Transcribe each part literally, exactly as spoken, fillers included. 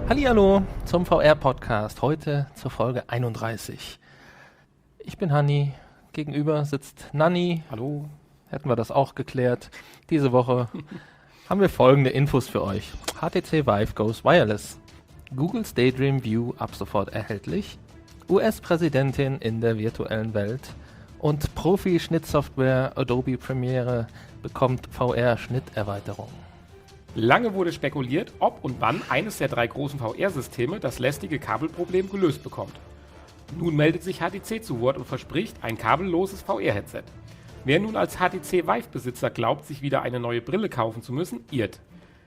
Hallihallo zum V R-Podcast, heute zur Folge einunddreißig. Ich bin Hanni, gegenüber sitzt Nanni. Hallo. Hätten wir das auch geklärt. Diese Woche haben wir folgende Infos für euch. H T C Vive goes wireless. Google's Daydream View ab sofort erhältlich. U S-Präsidentin in der virtuellen Welt. Und Profi-Schnittsoftware Adobe Premiere bekommt V R-Schnitterweiterung. Lange wurde spekuliert, ob und wann eines der drei großen V R-Systeme das lästige Kabelproblem gelöst bekommt. Nun meldet sich H T C zu Wort und verspricht ein kabelloses V R-Headset. Wer nun als H T C Vive-Besitzer glaubt, sich wieder eine neue Brille kaufen zu müssen, irrt.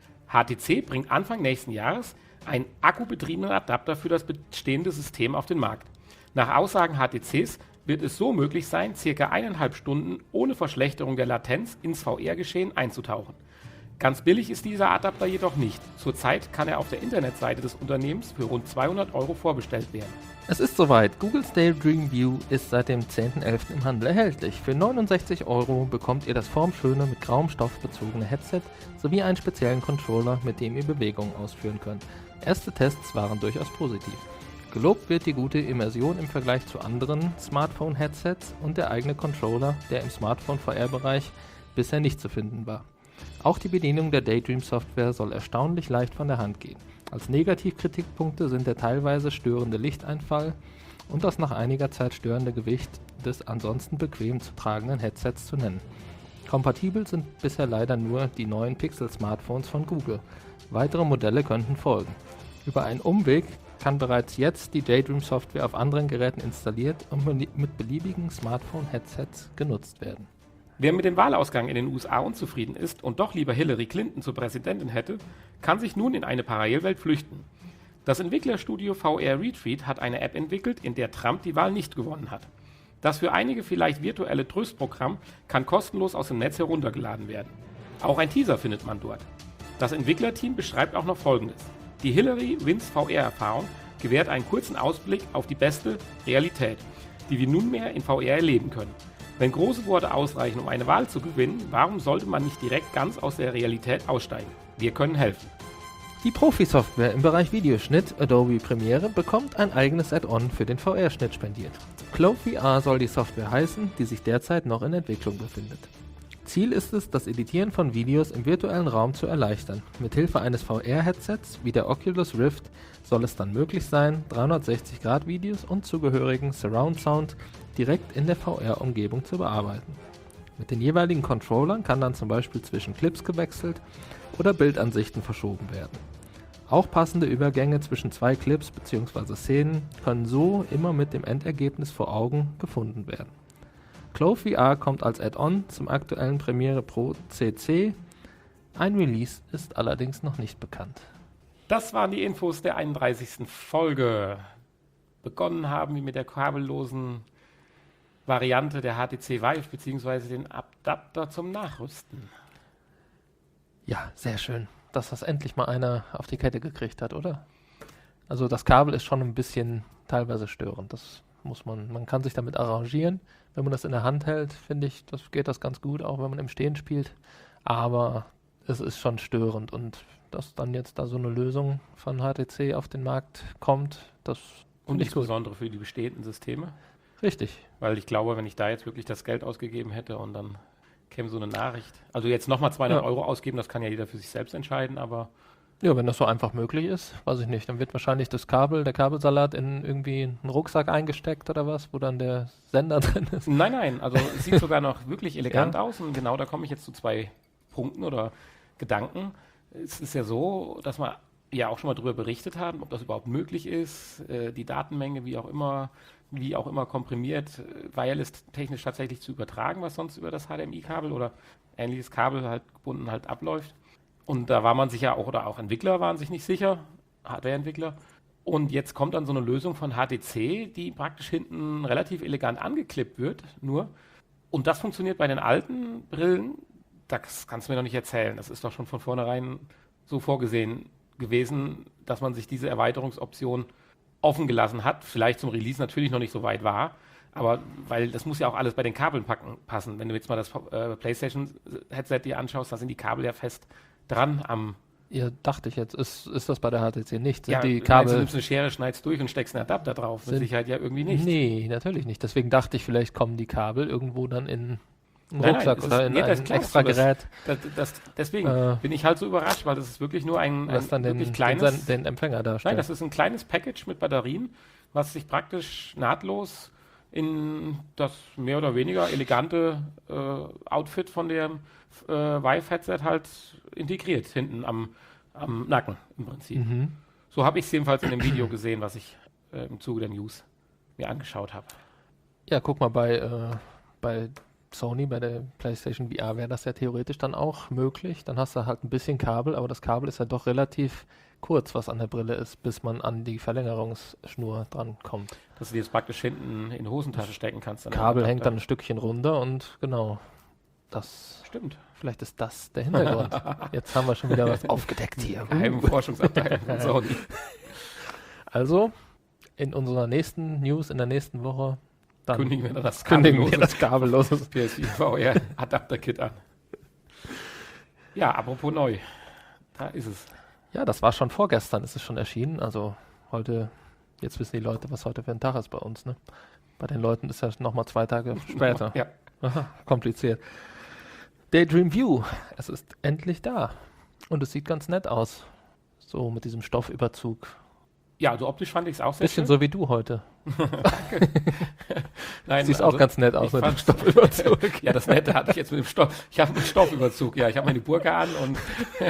H T C bringt Anfang nächsten Jahres einen akkubetriebenen Adapter für das bestehende System auf den Markt. Nach Aussagen H T Cs wird es so möglich sein, circa eineinhalb Stunden ohne Verschlechterung der Latenz ins V R-Geschehen einzutauchen. Ganz billig ist dieser Adapter jedoch nicht. Zurzeit kann er auf der Internetseite des Unternehmens für rund zweihundert Euro vorbestellt werden. Es ist soweit. Google's Daydream View ist seit dem zehnten elften im Handel erhältlich. Für neunundsechzig Euro bekommt ihr das formschöne, mit grauem Stoff bezogene Headset sowie einen speziellen Controller, mit dem ihr Bewegungen ausführen könnt. Erste Tests waren durchaus positiv. Gelobt wird die gute Immersion im Vergleich zu anderen Smartphone-Headsets und der eigene Controller, der im Smartphone-V R-Bereich bisher nicht zu finden war. Auch die Bedienung der Daydream-Software soll erstaunlich leicht von der Hand gehen. Als Negativkritikpunkte sind der teilweise störende Lichteinfall und das nach einiger Zeit störende Gewicht des ansonsten bequem zu tragenden Headsets zu nennen. Kompatibel sind bisher leider nur die neuen Pixel-Smartphones von Google. Weitere Modelle könnten folgen. Über einen Umweg kann bereits jetzt die Daydream-Software auf anderen Geräten installiert und mit beliebigen Smartphone-Headsets genutzt werden. Wer mit dem Wahlausgang in den U S A unzufrieden ist und doch lieber Hillary Clinton zur Präsidentin hätte, kann sich nun in eine Parallelwelt flüchten. Das Entwicklerstudio V R Retreat hat eine App entwickelt, in der Trump die Wahl nicht gewonnen hat. Das für einige vielleicht virtuelle Tröstprogramm kann kostenlos aus dem Netz heruntergeladen werden. Auch ein Teaser findet man dort. Das Entwicklerteam beschreibt auch noch Folgendes. Die Hillary Wins V R-Erfahrung gewährt einen kurzen Ausblick auf die beste Realität, die wir nunmehr in V R erleben können. Wenn große Worte ausreichen, um eine Wahl zu gewinnen, warum sollte man nicht direkt ganz aus der Realität aussteigen? Wir können helfen. Die Profi-Software im Bereich Videoschnitt Adobe Premiere bekommt ein eigenes Add-on für den V R-Schnitt spendiert. Clove V R soll die Software heißen, die sich derzeit noch in Entwicklung befindet. Ziel ist es, das Editieren von Videos im virtuellen Raum zu erleichtern. Mithilfe eines V R-Headsets wie der Oculus Rift soll es dann möglich sein, dreihundertsechzig Grad Videos und zugehörigen Surround Sound direkt in der V R-Umgebung zu bearbeiten. Mit den jeweiligen Controllern kann dann zum Beispiel zwischen Clips gewechselt oder Bildansichten verschoben werden. Auch passende Übergänge zwischen zwei Clips bzw. Szenen können so immer mit dem Endergebnis vor Augen gefunden werden. Clove V R kommt als Add-on zum aktuellen Premiere Pro C C. Ein Release ist allerdings noch nicht bekannt. Das waren die Infos der einunddreißigsten Folge. Begonnen haben wir mit der kabellosen Variante der H T C Vive bzw. den Adapter zum Nachrüsten. Ja, sehr schön, dass das endlich mal einer auf die Kette gekriegt hat, oder? Also das Kabel ist schon ein bisschen teilweise störend. Das muss man, man kann sich damit arrangieren. Wenn man das in der Hand hält, finde ich, das geht das ganz gut, auch wenn man im Stehen spielt. Aber es ist schon störend und dass dann jetzt da so eine Lösung von H T C auf den Markt kommt, das und insbesondere für die bestehenden Systeme. Richtig. Weil ich glaube, wenn ich da jetzt wirklich das Geld ausgegeben hätte und dann käme so eine Nachricht. Also jetzt nochmal zweihundert ja. Euro ausgeben, das kann ja jeder für sich selbst entscheiden, aber... Ja, wenn das so einfach möglich ist, weiß ich nicht. Dann wird wahrscheinlich das Kabel, der Kabelsalat in irgendwie einen Rucksack eingesteckt oder was, wo dann der Sender drin ist. Nein, nein, also es sieht sogar noch wirklich elegant ja. aus und genau da komme ich jetzt zu zwei Punkten oder Gedanken. Es ist ja so, dass wir ja auch schon mal darüber berichtet haben, ob das überhaupt möglich ist, äh, die Datenmenge wie auch immer, wie auch immer komprimiert, äh, wireless-technisch tatsächlich zu übertragen, was sonst über das H D M I-Kabel oder ähnliches Kabel halt gebunden halt abläuft. Und da war man sich ja auch, oder auch Entwickler waren sich nicht sicher, Hardware-Entwickler. Und jetzt kommt dann so eine Lösung von H T C, die praktisch hinten relativ elegant angeklippt wird, nur. Und das funktioniert bei den alten Brillen, das kannst du mir noch nicht erzählen. Das ist doch schon von vornherein so vorgesehen gewesen, dass man sich diese Erweiterungsoption offen gelassen hat. Vielleicht zum Release natürlich noch nicht so weit war, aber weil das muss ja auch alles bei den Kabeln packen, passen. Wenn du jetzt mal das äh, PlayStation-Headset dir anschaust, da sind die Kabel ja fest dran am Ja, dachte ich jetzt. Ist, ist das bei der H T C nicht? Sind Ja, die meinst du, Kabel... nimmst eine Schere, schneidest durch und steckst einen Adapter drauf. Mit Sind- Sicherheit ja irgendwie nicht. Nee, natürlich nicht. Deswegen dachte ich, vielleicht kommen die Kabel irgendwo dann in einen Nein, Rucksack nein, es oder ist- in nee, das ein klar, extra das- Gerät, Das, das, deswegen Äh, bin ich halt so überrascht, weil das ist wirklich nur ein, ein was dann den, wirklich den, kleines... Sen- den Empfänger darstellt. Nein, das ist ein kleines Package mit Batterien, was sich praktisch nahtlos in das mehr oder weniger elegante äh, Outfit von dem äh, Vive-Headset halt integriert, hinten am, am Nacken im Prinzip. Mhm. So habe ich es jedenfalls in dem Video gesehen, was ich äh, im Zuge der News mir angeschaut habe. Ja, guck mal, bei, äh, bei Sony, bei der PlayStation V R wäre das ja theoretisch dann auch möglich. Dann hast du halt ein bisschen Kabel, aber das Kabel ist ja doch relativ kurz, was an der Brille ist, bis man an die Verlängerungsschnur dran kommt. Dass du die jetzt praktisch hinten in die Hosentasche stecken kannst. an den Kabel hängt dann Adapter. ein Stückchen runter und genau, das, Stimmt. vielleicht ist das der Hintergrund. Jetzt haben wir schon wieder was aufgedeckt hier. Geheime Forschungsabteilung von Sony. Also, in unserer nächsten News, in der nächsten Woche, dann Kündigen wir dann das kündigen wir kabellose das kabellose. P S vier V R Adapter-Kit an. Ja, apropos neu. Da ist es. Ja, das war schon vorgestern, ist es schon erschienen. Also heute, jetzt wissen die Leute, was heute für ein Tag ist bei uns. Ne? Bei den Leuten ist das nochmal zwei Tage später. Ja. Aha, kompliziert. Daydream View, es ist endlich da. Und es sieht ganz nett aus. So mit diesem Stoffüberzug. Ja, also optisch fand ich es auch sehr Bisschen schön. so wie du heute. Nein, Siehst also, auch ganz nett aus ich mit dem fand- Stoffüberzug. Ja, das Nette hatte ich jetzt mit dem Stoff. Ich habe einen Stoffüberzug. Ja, ich habe meine Burka an und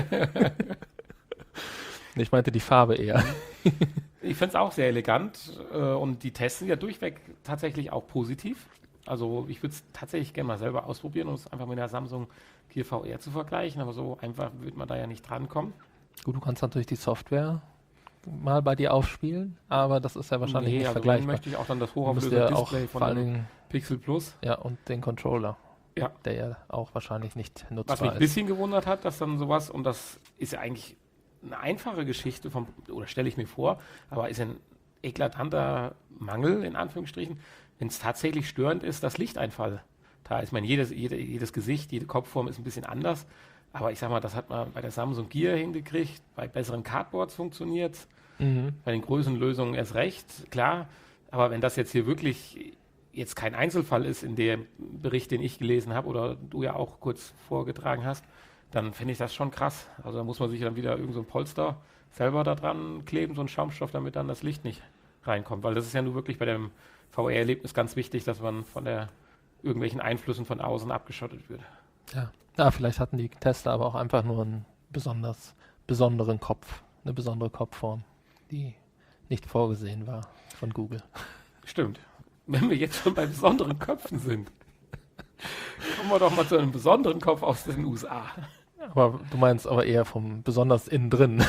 Ich meinte die Farbe eher. ich finde es auch sehr elegant. äh, Und die Tests sind ja durchweg tatsächlich auch positiv. Also ich würde es tatsächlich gerne mal selber ausprobieren, um es einfach mit der Samsung Gear V R zu vergleichen. Aber so einfach wird man da ja nicht drankommen. Gut, du kannst natürlich die Software mal bei dir aufspielen, aber das ist ja wahrscheinlich nicht also dann vergleichbar. möchte ich auch dann das Du musst hochauflösende ja auch Display vor von allen dem Dingen, Pixel Plus. ja, und den Controller, Ja. der ja auch wahrscheinlich nicht Was mich nutzbar ein ist. bisschen gewundert hat, dass dann sowas, und das ist ja eigentlich eine einfache Geschichte, vom, oder stelle ich mir vor, aber ist ein eklatanter Mangel, in Anführungsstrichen, wenn es tatsächlich störend ist, dass Lichteinfall da ist. Ich meine, jedes, jede, jedes Gesicht, jede Kopfform ist ein bisschen anders, aber ich sag mal, das hat man bei der Samsung Gear hingekriegt, bei besseren Cardboards funktioniert es, Mhm. bei den Größenlösungen erst recht, klar, aber wenn das jetzt hier wirklich jetzt kein Einzelfall ist in dem Bericht, den ich gelesen habe oder du ja auch kurz vorgetragen hast, dann finde ich das schon krass. Also da muss man sich dann wieder irgend so ein Polster selber da dran kleben, so ein Schaumstoff, damit dann das Licht nicht reinkommt. Weil das ist ja nur wirklich bei dem V R-Erlebnis ganz wichtig, dass man von der irgendwelchen Einflüssen von außen abgeschottet wird. Ja. ja, vielleicht hatten die Tester aber auch einfach nur einen besonders besonderen Kopf, eine besondere Kopfform, die nicht vorgesehen war von Google. Stimmt. Wenn wir jetzt schon bei besonderen Köpfen sind, kommen wir doch mal zu einem besonderen Kopf aus den U S A. Aber du meinst aber eher vom besonders innen drin.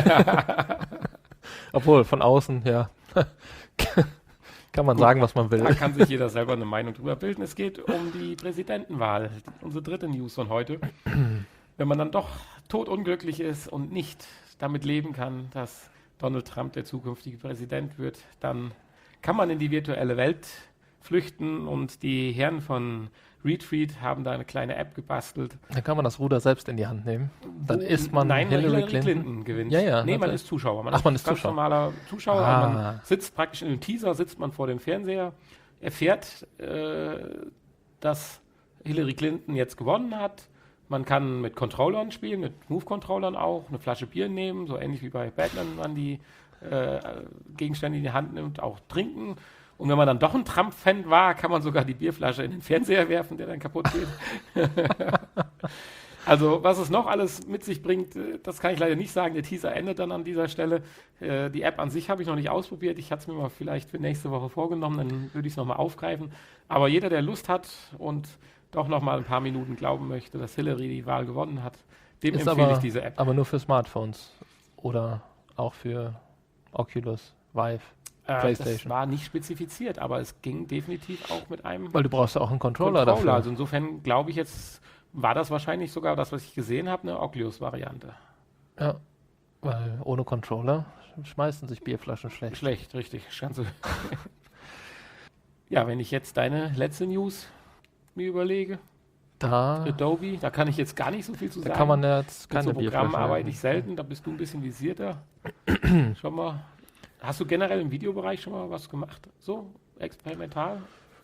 Obwohl, von außen, ja. Kann man Gut, sagen, was man will. Da kann sich jeder selber eine Meinung drüber bilden. Es geht um die Präsidentenwahl, unsere dritte News von heute. Wenn man dann doch todunglücklich ist und nicht damit leben kann, dass Donald Trump der zukünftige Präsident wird, dann kann man in die virtuelle Welt flüchten und die Herren von Retweet haben da eine kleine App gebastelt. Dann kann man das Ruder selbst in die Hand nehmen. Dann wo- ist man Nein, Hillary, Clinton. gewinnt. Ja, ja, Nee, man natürlich. ist Zuschauer. Man Ach, ist man ist ganz Zuschauer. normaler Zuschauer. Ah. Und man sitzt praktisch in einem Teaser, sitzt man vor dem Fernseher, erfährt, äh, dass Hillary Clinton jetzt gewonnen hat. Man kann mit Controllern spielen, mit Move-Controllern auch, eine Flasche Bier nehmen, so ähnlich wie bei Batman man die äh, Gegenstände in die Hand nimmt, auch trinken. Und wenn man dann doch ein Trump-Fan war, kann man sogar die Bierflasche in den Fernseher werfen, der dann kaputt geht. Also, was es noch alles mit sich bringt, äh, das kann ich leider nicht sagen. Der Teaser endet dann an dieser Stelle. Äh, Die App an sich habe ich noch nicht ausprobiert. Ich hatte es mir mal vielleicht für nächste Woche vorgenommen, dann würde ich es nochmal aufgreifen. Aber jeder, der Lust hat und doch nochmal ein paar Minuten glauben möchte, dass Hillary die Wahl gewonnen hat, dem Ist empfehle aber, ich diese App. aber nur für Smartphones. Oder auch für Oculus, Vive, Äh, PlayStation. Das war nicht spezifiziert, aber es ging definitiv auch mit einem Weil du brauchst ja auch einen Controller, Controller. dafür. Also insofern glaube ich jetzt, war das wahrscheinlich sogar das, was ich gesehen habe, eine Oculus-Variante. Ja, weil ohne Controller schmeißen sich Bierflaschen schlecht. Schlecht, richtig. Ganz so. Ja, wenn ich jetzt deine letzte News mir überlege. Da, Adobe, da kann ich jetzt gar nicht so viel zu da sagen. kann man jetzt Mit keine so Programmen Bierflasche arbeite halten. ich selten, da bist du ein bisschen visierter. Schon mal. Hast du generell im Videobereich schon mal was gemacht? So, experimental?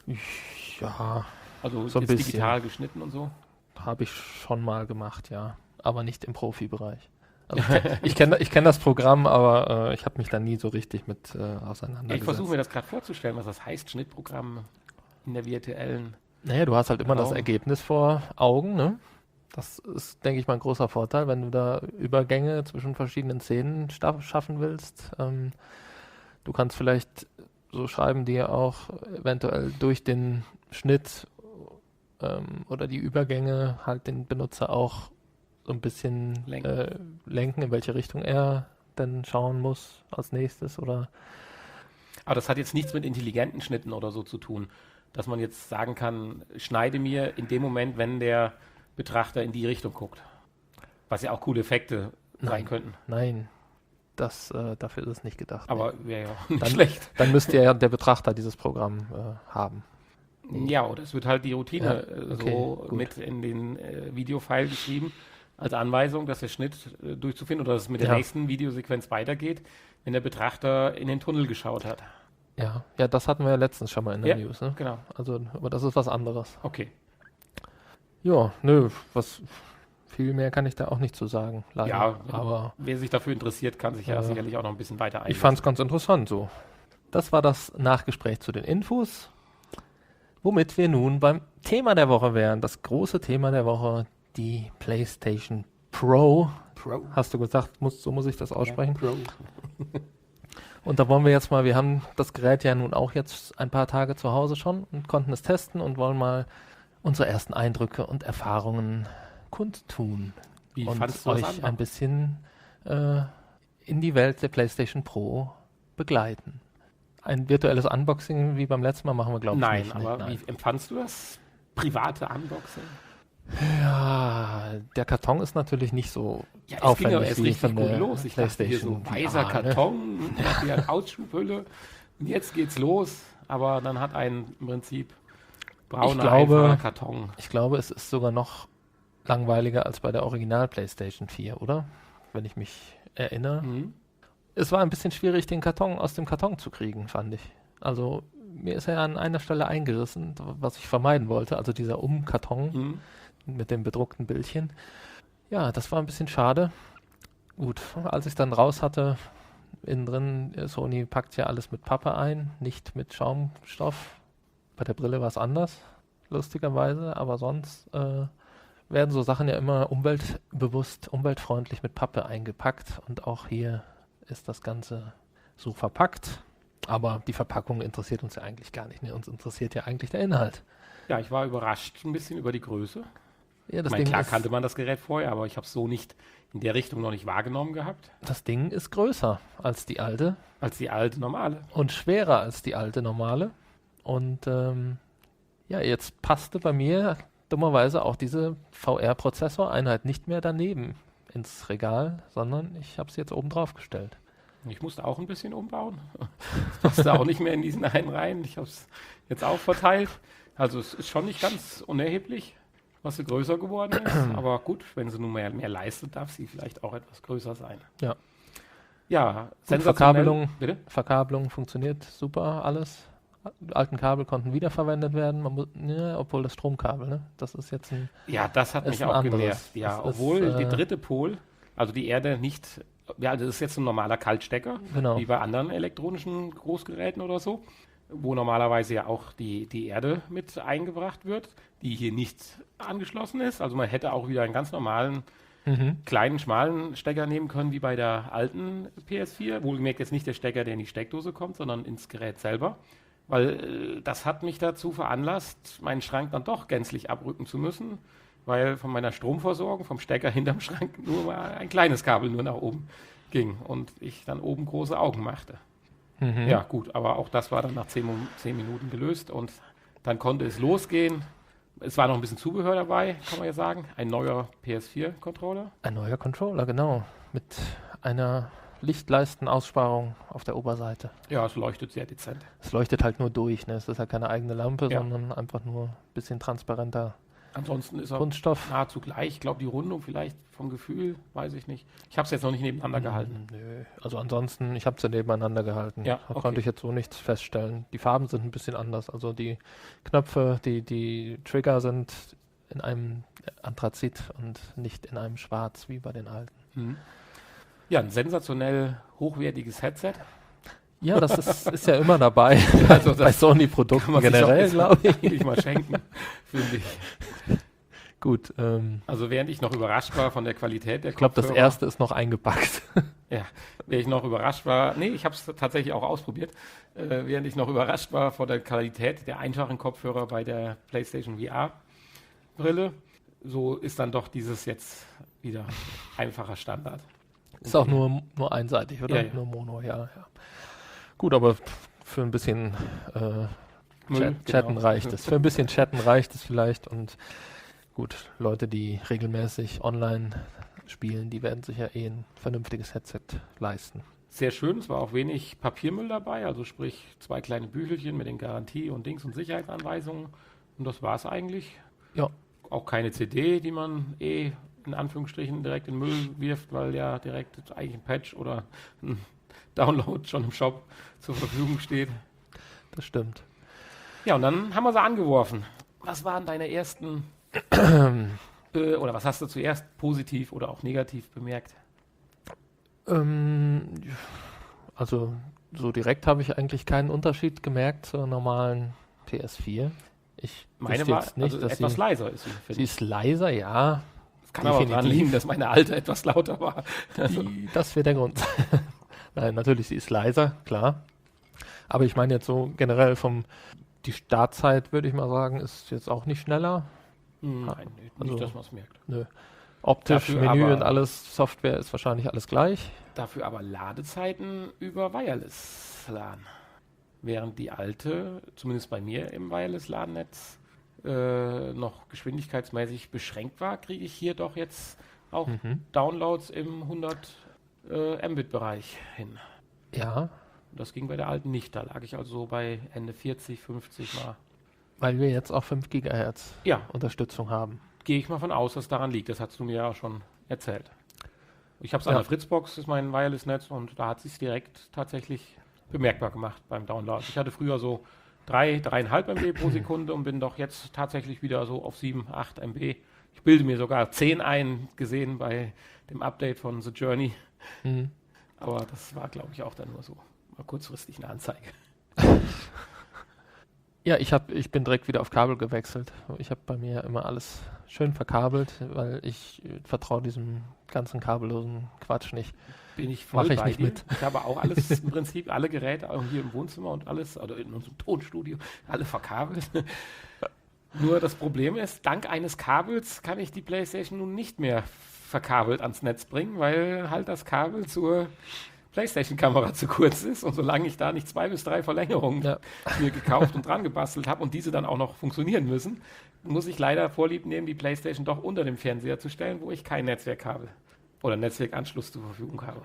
Ja, Also So ein jetzt bisschen. digital geschnitten und so? habe ich schon mal gemacht, ja. Aber nicht im Profibereich. Also ich kenne ich kenn das Programm, aber äh, ich habe mich da nie so richtig mit äh, auseinandergesetzt. Ich versuche mir das gerade vorzustellen, was das heißt, Schnittprogramm in der virtuellen. Naja, du hast halt immer das Genau. Ergebnis vor Augen, ne? Das ist, denke ich mal, ein großer Vorteil, wenn du da Übergänge zwischen verschiedenen Szenen sta- schaffen willst. Ähm, du kannst vielleicht so schreiben, dir auch eventuell durch den Schnitt ähm, oder die Übergänge halt den Benutzer auch so ein bisschen Lenken. Äh, lenken, in welche Richtung er denn schauen muss als nächstes oder Aber das hat jetzt nichts mit intelligenten Schnitten oder so zu tun, dass man jetzt sagen kann, schneide mir in dem Moment, wenn der Betrachter in die Richtung guckt. Was ja auch coole Effekte sein Nein. könnten. nein, das, äh, dafür ist es nicht gedacht. Aber wäre ja auch nicht Dann- schlecht. Dann müsste ja der Betrachter dieses Programm äh, haben. Ja, oder es wird halt die Routine Ja, äh, okay, so gut. mit in den äh, Videofile geschrieben, als Anweisung, dass der Schnitt äh, durchzufinden oder dass es mit der Ja. nächsten Videosequenz weitergeht, wenn der Betrachter in den Tunnel geschaut hat. Ja, ja, das hatten wir ja letztens schon mal in der Ja. News. Ne? Genau. Also, aber das ist was anderes. Okay. Ja, nö, was viel mehr kann ich da auch nicht zu sagen, leider. Ja, aber wer sich dafür interessiert, kann sich ja Äh, sicherlich auch noch ein bisschen weiter einlesen. ich fand es ganz interessant so. Das war das Nachgespräch zu den Infos, womit wir nun beim Thema der Woche wären. Das große Thema der Woche, die PlayStation Pro. Pro. Hast du gesagt, muss, so muss ich das aussprechen? Ja, Pro. Und da wollen wir jetzt mal, wir haben das Gerät ja nun auch jetzt ein paar Tage zu Hause schon und konnten es testen und wollen mal unsere ersten Eindrücke und Erfahrungen kundtun Wie und fandest du das euch an? ein bisschen äh, in die Welt der PlayStation Pro begleiten. Ein virtuelles Unboxing wie beim letzten Mal machen wir, glaube ich, Nein, nicht. aber Nein. wie empfandst du das private Unboxing? Ja, der Karton ist natürlich nicht so Ja, es ging ja aufwendig erst wie richtig von gut der los. Ich dachte hier so PlayStation weißer V R, ne? Karton, die hat Ausschubhülle. Und jetzt geht's los. Aber dann hat ein im Prinzip brauner, Ich glaube- einfacher Karton. Ich glaube, es ist sogar noch langweiliger als bei der Original PlayStation vier, oder? Wenn ich mich erinnere. Mhm. Es war ein bisschen schwierig, den Karton aus dem Karton zu kriegen, fand ich. Also mir ist er an einer Stelle eingerissen, was ich vermeiden wollte. Also dieser Umkarton Mhm. mit dem bedruckten Bildchen. Ja, das war ein bisschen schade. Gut, als ich es dann raus hatte, innen drin, äh, Sony packt ja alles mit Pappe ein, nicht mit Schaumstoff. Bei der Brille war es anders, lustigerweise, aber sonst äh, werden so Sachen ja immer umweltbewusst, umweltfreundlich mit Pappe eingepackt und auch hier ist das Ganze so verpackt. Aber die Verpackung interessiert uns ja eigentlich gar nicht. Ne? Uns interessiert ja eigentlich der Inhalt. Ja, ich war überrascht ein bisschen über die Größe. Ja, Ich das, meine, Ding klar ist, kannte man das Gerät vorher, aber ich habe es so nicht in der Richtung noch nicht wahrgenommen gehabt, das Ding ist größer als die alte als die alte normale. und schwerer als die alte normale. Und ähm, ja, jetzt passte bei mir dummerweise auch diese V R-Prozessoreinheit nicht mehr daneben ins Regal, sondern ich habe sie jetzt oben drauf gestellt. Ich musste auch ein bisschen umbauen. Das passte auch nicht mehr in diesen einen rein. Ich habe es jetzt auch verteilt. Also es ist schon nicht ganz unerheblich, was sie größer geworden ist. Aber gut, wenn sie nun mehr, mehr leistet, darf sie vielleicht auch etwas größer sein. Ja. Ja, Und sensationell. Verkabelung, Bitte? Verkabelung funktioniert super, alles. Die alten Kabel konnten wiederverwendet werden, man muss, ja, obwohl das Stromkabel, ne? Das ist jetzt ein, Ja, das hat Ist mich ein auch anderes. genervt. Ja, Das ist, obwohl die äh, dritte Pol, also die Erde nicht, ja, das ist jetzt ein normaler Kaltstecker, genau. wie bei anderen elektronischen Großgeräten oder so, wo normalerweise ja auch die, die Erde mit eingebracht wird, die hier nicht angeschlossen ist. Also man hätte auch wieder einen ganz normalen, Mhm. kleinen, schmalen Stecker nehmen können, wie bei der alten P S vier. Wohlgemerkt jetzt nicht der Stecker, der in die Steckdose kommt, sondern ins Gerät selber. Weil äh, das hat mich dazu veranlasst, meinen Schrank dann doch gänzlich abrücken zu müssen, weil von meiner Stromversorgung, vom Stecker hinterm Schrank, nur mal ein kleines Kabel nur nach oben ging und ich dann oben große Augen machte. Mhm. Ja, gut, aber auch das war dann nach zehn, Mo- zehn Minuten gelöst und dann konnte es losgehen. Es war noch ein bisschen Zubehör dabei, kann man ja sagen. Ein neuer P S vier Controller. Ein neuer Controller, genau. Mit einer Lichtleistenaussparung auf der Oberseite. Ja, es leuchtet sehr dezent. Es leuchtet halt nur durch, ne? Es ist ja keine eigene Lampe, Ja. sondern einfach nur ein bisschen transparenter Ansonsten ist er Kunststoff. nahezu gleich. Ich glaube, die Rundung vielleicht vom Gefühl, weiß ich nicht. Ich habe es jetzt noch nicht nebeneinander gehalten. Nö, also ansonsten, ich habe es ja nebeneinander gehalten. Ja, Da okay. konnte ich jetzt so nichts feststellen. Die Farben sind ein bisschen anders. Also die Knöpfe, die, die Trigger sind in einem Anthrazit und nicht in einem Schwarz wie bei den alten. Mhm. Ja, ein sensationell hochwertiges Headset. Ja, das ist, ist ja immer dabei. Also bei das Sony-Produkten kann man sich generell, auch glaube ich. eigentlich mal schenken, finde ich. Gut, ähm, Also während ich noch überrascht war von der Qualität der ich glaube, das Kopfhörer, erste ist noch eingepackt. ja, während ich noch überrascht war, nee, ich habe es tatsächlich auch ausprobiert, äh, während ich noch überrascht war von der Qualität der einfachen Kopfhörer bei der PlayStation V R-Brille, so ist dann doch dieses jetzt wieder einfacher Standard. Ist auch nur, nur einseitig, oder? Ja, ja. Nur Mono, ja, ja. Gut, aber für ein bisschen äh, Müll, Chat, Chatten genau. reicht es. Für ein bisschen Chatten reicht es vielleicht. Und gut, Leute, die regelmäßig online spielen, die werden sich ja eh ein vernünftiges Headset leisten. Sehr schön, es war auch wenig Papiermüll dabei, also sprich zwei kleine Büchelchen mit den Garantie- und Dings- und Sicherheitsanweisungen. Und das war es eigentlich. Ja. Auch keine C D, die man eh in Anführungsstrichen direkt in den Müll wirft, weil ja direkt eigentlich ein Patch oder ein Download schon im Shop zur Verfügung steht. Das stimmt. Ja, und dann haben wir sie angeworfen. Was waren deine ersten, äh, oder was hast du zuerst positiv oder auch negativ bemerkt? Ähm, also so direkt habe ich eigentlich keinen Unterschied gemerkt zur normalen P S vier. Ich Meine wüsste war jetzt nicht, also dass etwas sie, leiser ist sie, finde sie ich. ist leiser, ja. Das kann aber auch daran liegen, dass meine alte etwas lauter war. Also, Die, das wäre der Grund. Nein, natürlich, sie ist leiser, klar. Aber ich meine jetzt so generell vom, die Startzeit, würde ich mal sagen, ist jetzt auch nicht schneller. nein, nicht, Also- dass man es merkt. Nö. Optisch, Dafür Menü aber- und alles, Software ist wahrscheinlich alles gleich. Dafür aber Ladezeiten über Wireless-LAN. Während die alte, zumindest bei mir im Wireless-LAN-Netz, äh, noch geschwindigkeitsmäßig beschränkt war, kriege ich hier doch jetzt auch Mhm. Downloads im hundert äh, Mbit-Bereich hin. Ja, Das ging bei der alten nicht. Da lag ich also so bei Ende vierzig, fünfzig Mal. weil wir jetzt auch fünf Gigahertz Ja, Unterstützung haben. gehe ich mal von aus, dass daran liegt. Das hast du mir ja schon erzählt. Ich habe es an Ja. der Fritzbox, ist mein Wireless-Netz, und da hat sich direkt tatsächlich bemerkbar gemacht beim Download. Ich hatte früher so drei, dreieinhalb MB pro Sekunde und bin doch jetzt tatsächlich wieder so auf sieben, acht MB. Ich bilde mir sogar zehn ein, gesehen bei dem Update von The Journey. Mhm. Aber das war, glaube ich, auch dann nur so mal kurzfristig eine Anzeige. Ja, ich, hab, ich bin direkt wieder auf Kabel gewechselt. Ich habe bei mir immer alles schön verkabelt, weil ich äh, vertraue diesem ganzen kabellosen Quatsch nicht. Bin ich voll Mach ich bei nicht dir. mit. Ich habe auch alles, im Prinzip alle Geräte, auch hier im Wohnzimmer und alles, oder in unserem Tonstudio, alle verkabelt. Nur das Problem ist, dank eines Kabels kann ich die PlayStation nun nicht mehr verkabelt ans Netz bringen, weil halt das Kabel zur PlayStation-Kamera zu kurz ist. Und solange ich da nicht zwei bis drei Verlängerungen Ja. mir gekauft und dran gebastelt habe und diese dann auch noch funktionieren müssen, muss ich leider Vorlieb nehmen, die PlayStation doch unter dem Fernseher zu stellen, wo ich kein Netzwerkkabel oder Netzwerkanschluss zur Verfügung habe.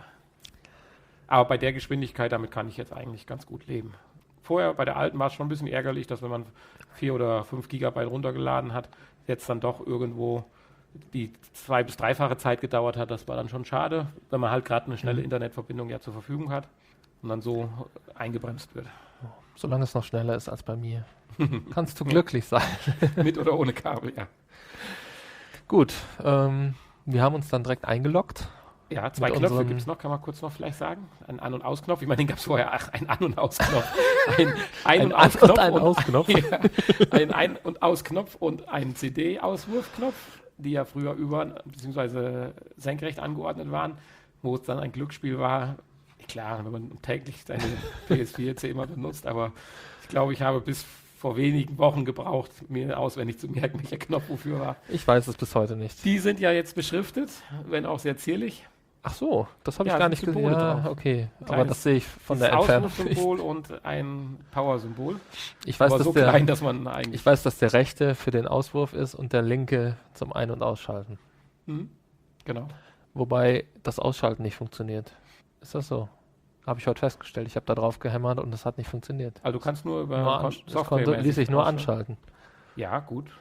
Aber bei der Geschwindigkeit, damit kann ich jetzt eigentlich ganz gut leben. Vorher bei der alten war es schon ein bisschen ärgerlich, dass wenn man vier oder fünf Gigabyte runtergeladen hat, jetzt dann doch irgendwo die zwei- bis dreifache Zeit gedauert hat. Das war dann schon schade, wenn man halt gerade eine schnelle Mhm. Internetverbindung ja zur Verfügung hat und dann so eingebremst wird. Solange es noch schneller ist als bei mir. Kannst du glücklich sein. Mit oder ohne Kabel, ja. Gut, ähm, wir haben uns dann direkt eingeloggt. Ja, zwei Mit Knöpfe unserem- gibt es noch, kann man kurz noch vielleicht sagen. Ein An- und Ausknopf. Ich meine, den gab es vorher. Ach, ein An- und Ausknopf. Ein Ein- Ein und An- Ausknopf. und ein Ausknopf. Ja, ein Ein- und Ausknopf und ein C D-Auswurfknopf, die ja früher über- bzw. senkrecht angeordnet waren, wo es dann ein Glücksspiel war. Klar, wenn man täglich seine P S vier C immer benutzt, aber ich glaube, ich habe bis vor wenigen Wochen gebraucht, mir auswendig zu merken, welcher Knopf wofür war. Ich weiß es bis heute nicht. Die sind ja jetzt beschriftet, wenn auch sehr zierlich. Ach so, das habe Ja, ich gar es nicht sind gesehen. Symbole Ja, drauf. okay. Aber Kleines- das sehe ich von Das der Entfernung nicht. Ausrufsymbol und ein Power-Symbol. Ich weiß, Aber dass so der, klein, dass man eigentlich... ich weiß, dass der rechte für den Auswurf ist und der linke zum Ein- und Ausschalten. Mhm. Genau. Wobei das Ausschalten nicht funktioniert. Ist das so? Habe ich heute festgestellt. Ich habe da drauf gehämmert und es hat nicht funktioniert. Also du kannst nur über Nur an, Kon- es konnte, softwaremäßig ließ sich nur ausstellen. anschalten. Ja, gut.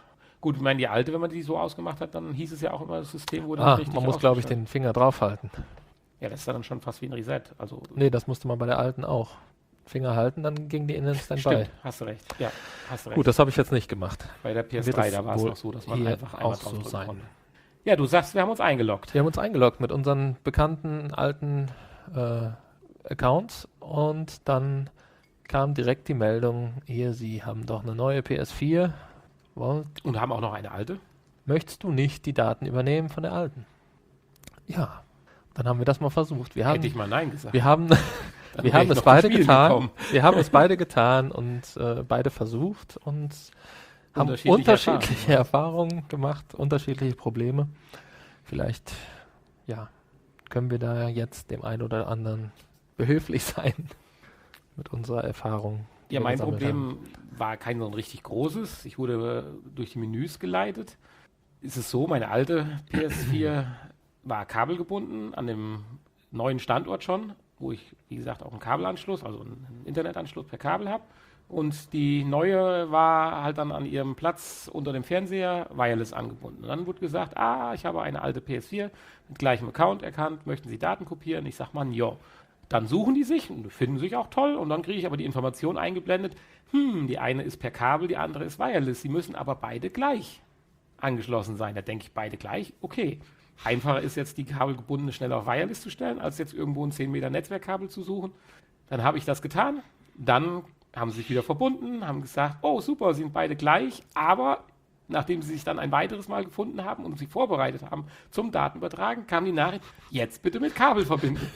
Gut, ich meine, die alte, wenn man die so ausgemacht hat, dann hieß es ja auch immer, das System wurde Ah, nicht richtig man muss, glaube ich, ausgestellt. den Finger draufhalten. Ja, das ist dann schon fast wie ein Reset. Also, Nee, das musste man bei der alten auch. Finger halten, dann ging die in den Standby. stimmt, hast du recht. Ja, hast du recht. Gut, das habe ich jetzt nicht gemacht. Bei der P S Wird drei, das da war es wohl noch so, dass man hier einfach einmal auch drauf so drücken sein. konnte. Ja, du sagst, wir haben uns eingeloggt. Wir haben uns eingeloggt mit unseren bekannten alten äh, Accounts und dann kam direkt die Meldung, hier, Sie haben doch eine neue P S vier. Wollt, Und haben auch noch eine alte. möchtest du nicht die Daten übernehmen von der alten? Ja, dann haben wir das mal versucht. Wir haben, Hätte ich mal Nein gesagt. wir haben, Dann wir wär haben ich es noch beide zum Spiel getan. gekommen. Wir haben es beide getan und äh, beide versucht und haben Unterschiedliche unterschiedliche Erfahrungen gemacht, unterschiedliche Probleme. Vielleicht, ja, können wir da jetzt dem einen oder anderen behilflich sein mit unserer Erfahrung. die Ja, wir mein gesammelt haben. Problem war kein so ein richtig großes. Ich wurde äh, durch die Menüs geleitet. Ist es so, meine alte P S vier war kabelgebunden an dem neuen Standort schon, wo ich, wie gesagt, auch einen Kabelanschluss, also einen Internetanschluss per Kabel habe. Und die neue war halt dann an ihrem Platz unter dem Fernseher wireless angebunden. Und dann wurde gesagt, ah, ich habe eine alte P S vier mit gleichem Account erkannt, möchten Sie Daten kopieren? Ich sag mal, ja. Dann suchen die sich und finden sich auch toll und dann kriege ich aber die Information eingeblendet, hm, die eine ist per Kabel, die andere ist wireless. Sie müssen aber beide gleich angeschlossen sein. Da denke ich, beide gleich, okay. Einfacher ist jetzt, die kabelgebundene schnell auf wireless zu stellen, als jetzt irgendwo ein zehn Meter Netzwerkkabel zu suchen. Dann habe ich das getan. Dann haben sie sich wieder verbunden, haben gesagt, oh super, sind beide gleich, aber nachdem sie sich dann ein weiteres Mal gefunden haben und sich vorbereitet haben zum Datenübertragen, kam die Nachricht, jetzt bitte mit Kabel verbinden.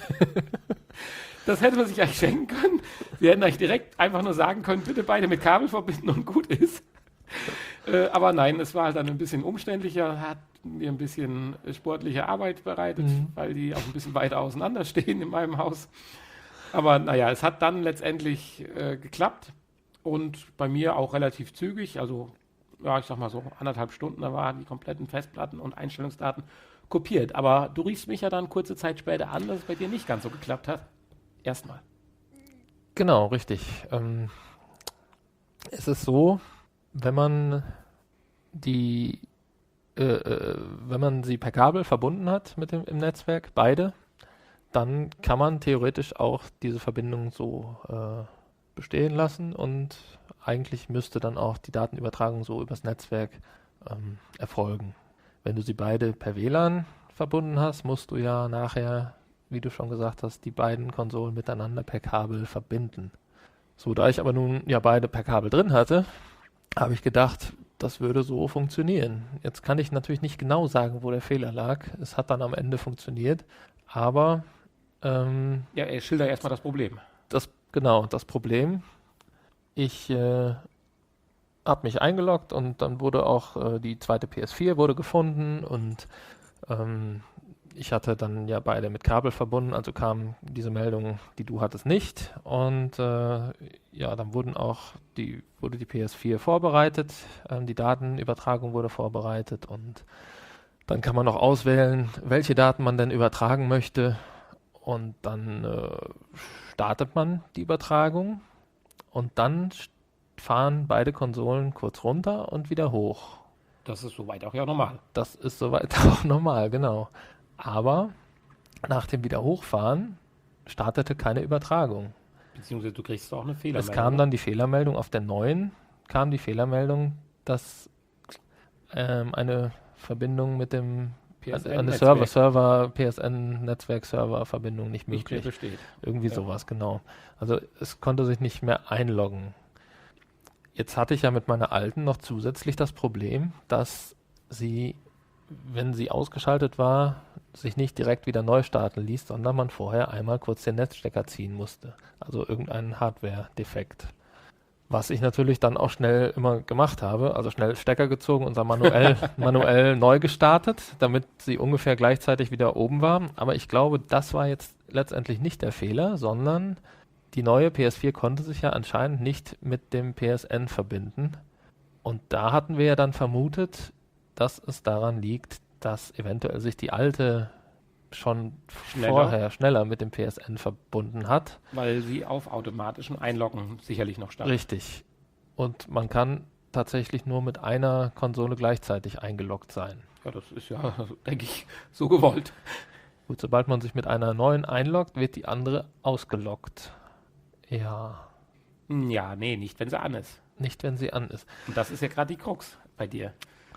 Das hätte man sich eigentlich schenken können. Sie hätten eigentlich direkt einfach nur sagen können, bitte beide mit Kabel verbinden und gut ist. Äh, aber nein, es war halt dann ein bisschen umständlicher, hat mir ein bisschen sportliche Arbeit bereitet, Mhm. weil die auch ein bisschen weiter auseinander stehen in meinem Haus. Aber naja, es hat dann letztendlich äh, geklappt und bei mir auch relativ zügig, also ja, ich sag mal so anderthalb Stunden, da waren die kompletten Festplatten und Einstellungsdaten kopiert. Aber du riefst mich ja dann kurze Zeit später an, dass es bei dir nicht ganz so geklappt hat. Erstmal. Genau, richtig. Ähm, es ist so, wenn man die, äh, äh, wenn man sie per Kabel verbunden hat mit dem im Netzwerk, beide, dann kann man theoretisch auch diese Verbindung so äh, bestehen lassen und eigentlich müsste dann auch die Datenübertragung so übers Netzwerk ähm, erfolgen. Wenn du sie beide per W L A N verbunden hast, musst du ja nachher, wie du schon gesagt hast, die beiden Konsolen miteinander per Kabel verbinden. So, da ich aber nun ja beide per Kabel drin hatte, habe ich gedacht, das würde so funktionieren. Jetzt kann ich natürlich nicht genau sagen, wo der Fehler lag. Es hat dann am Ende funktioniert, aber ähm, Ja, ey, schilder erstmal das Problem. das, genau, das Problem, ich äh, habe mich eingeloggt und dann wurde auch äh, die zweite P S vier wurde gefunden und ähm, ich hatte dann ja beide mit Kabel verbunden, also kam diese Meldung, die du hattest, nicht. Und äh, ja, dann wurden auch die, wurde die P S vier vorbereitet, ähm, die Datenübertragung wurde vorbereitet und dann kann man noch auswählen, welche Daten man denn übertragen möchte. Und dann äh, startet man die Übertragung und dann fahren beide Konsolen kurz runter und wieder hoch. Das ist soweit auch ja normal. Das ist soweit auch normal, genau. Aber nach dem Wiederhochfahren startete keine Übertragung. Beziehungsweise du kriegst auch eine Fehlermeldung. Es kam dann die Fehlermeldung auf der neuen, kam die Fehlermeldung, dass ähm, eine Verbindung mit dem P S N eine Netzwerk. Server, Server, P S N-Netzwerk-Server-Verbindung nicht nicht mehr möglich. besteht. Irgendwie Ja. sowas, genau. Also es konnte sich nicht mehr einloggen. Jetzt hatte ich ja mit meiner alten noch zusätzlich das Problem, dass sie, wenn sie ausgeschaltet war, sich nicht direkt wieder neu starten ließ, sondern man vorher einmal kurz den Netzstecker ziehen musste. Also irgendeinen Hardware-Defekt. Was ich natürlich dann auch schnell immer gemacht habe, also schnell Stecker gezogen und dann manuell, manuell neu gestartet, damit sie ungefähr gleichzeitig wieder oben war. Aber ich glaube, das war jetzt letztendlich nicht der Fehler, sondern die neue P S vier konnte sich ja anscheinend nicht mit dem P S N verbinden. Und da hatten wir ja dann vermutet, dass es daran liegt, dass eventuell sich die alte schon Schneller. vorher schneller mit dem P S N verbunden hat. Weil sie auf automatischem Einloggen sicherlich noch stand. Richtig. Und man kann tatsächlich nur mit einer Konsole gleichzeitig eingeloggt sein. Ja, das ist ja, denke ich, so gewollt. Gut, sobald man sich mit einer neuen einloggt, wird die andere ausgeloggt. Ja. Ja, nee, nicht, wenn sie an ist. Nicht, wenn sie an ist. Und das ist ja gerade die Krux bei dir.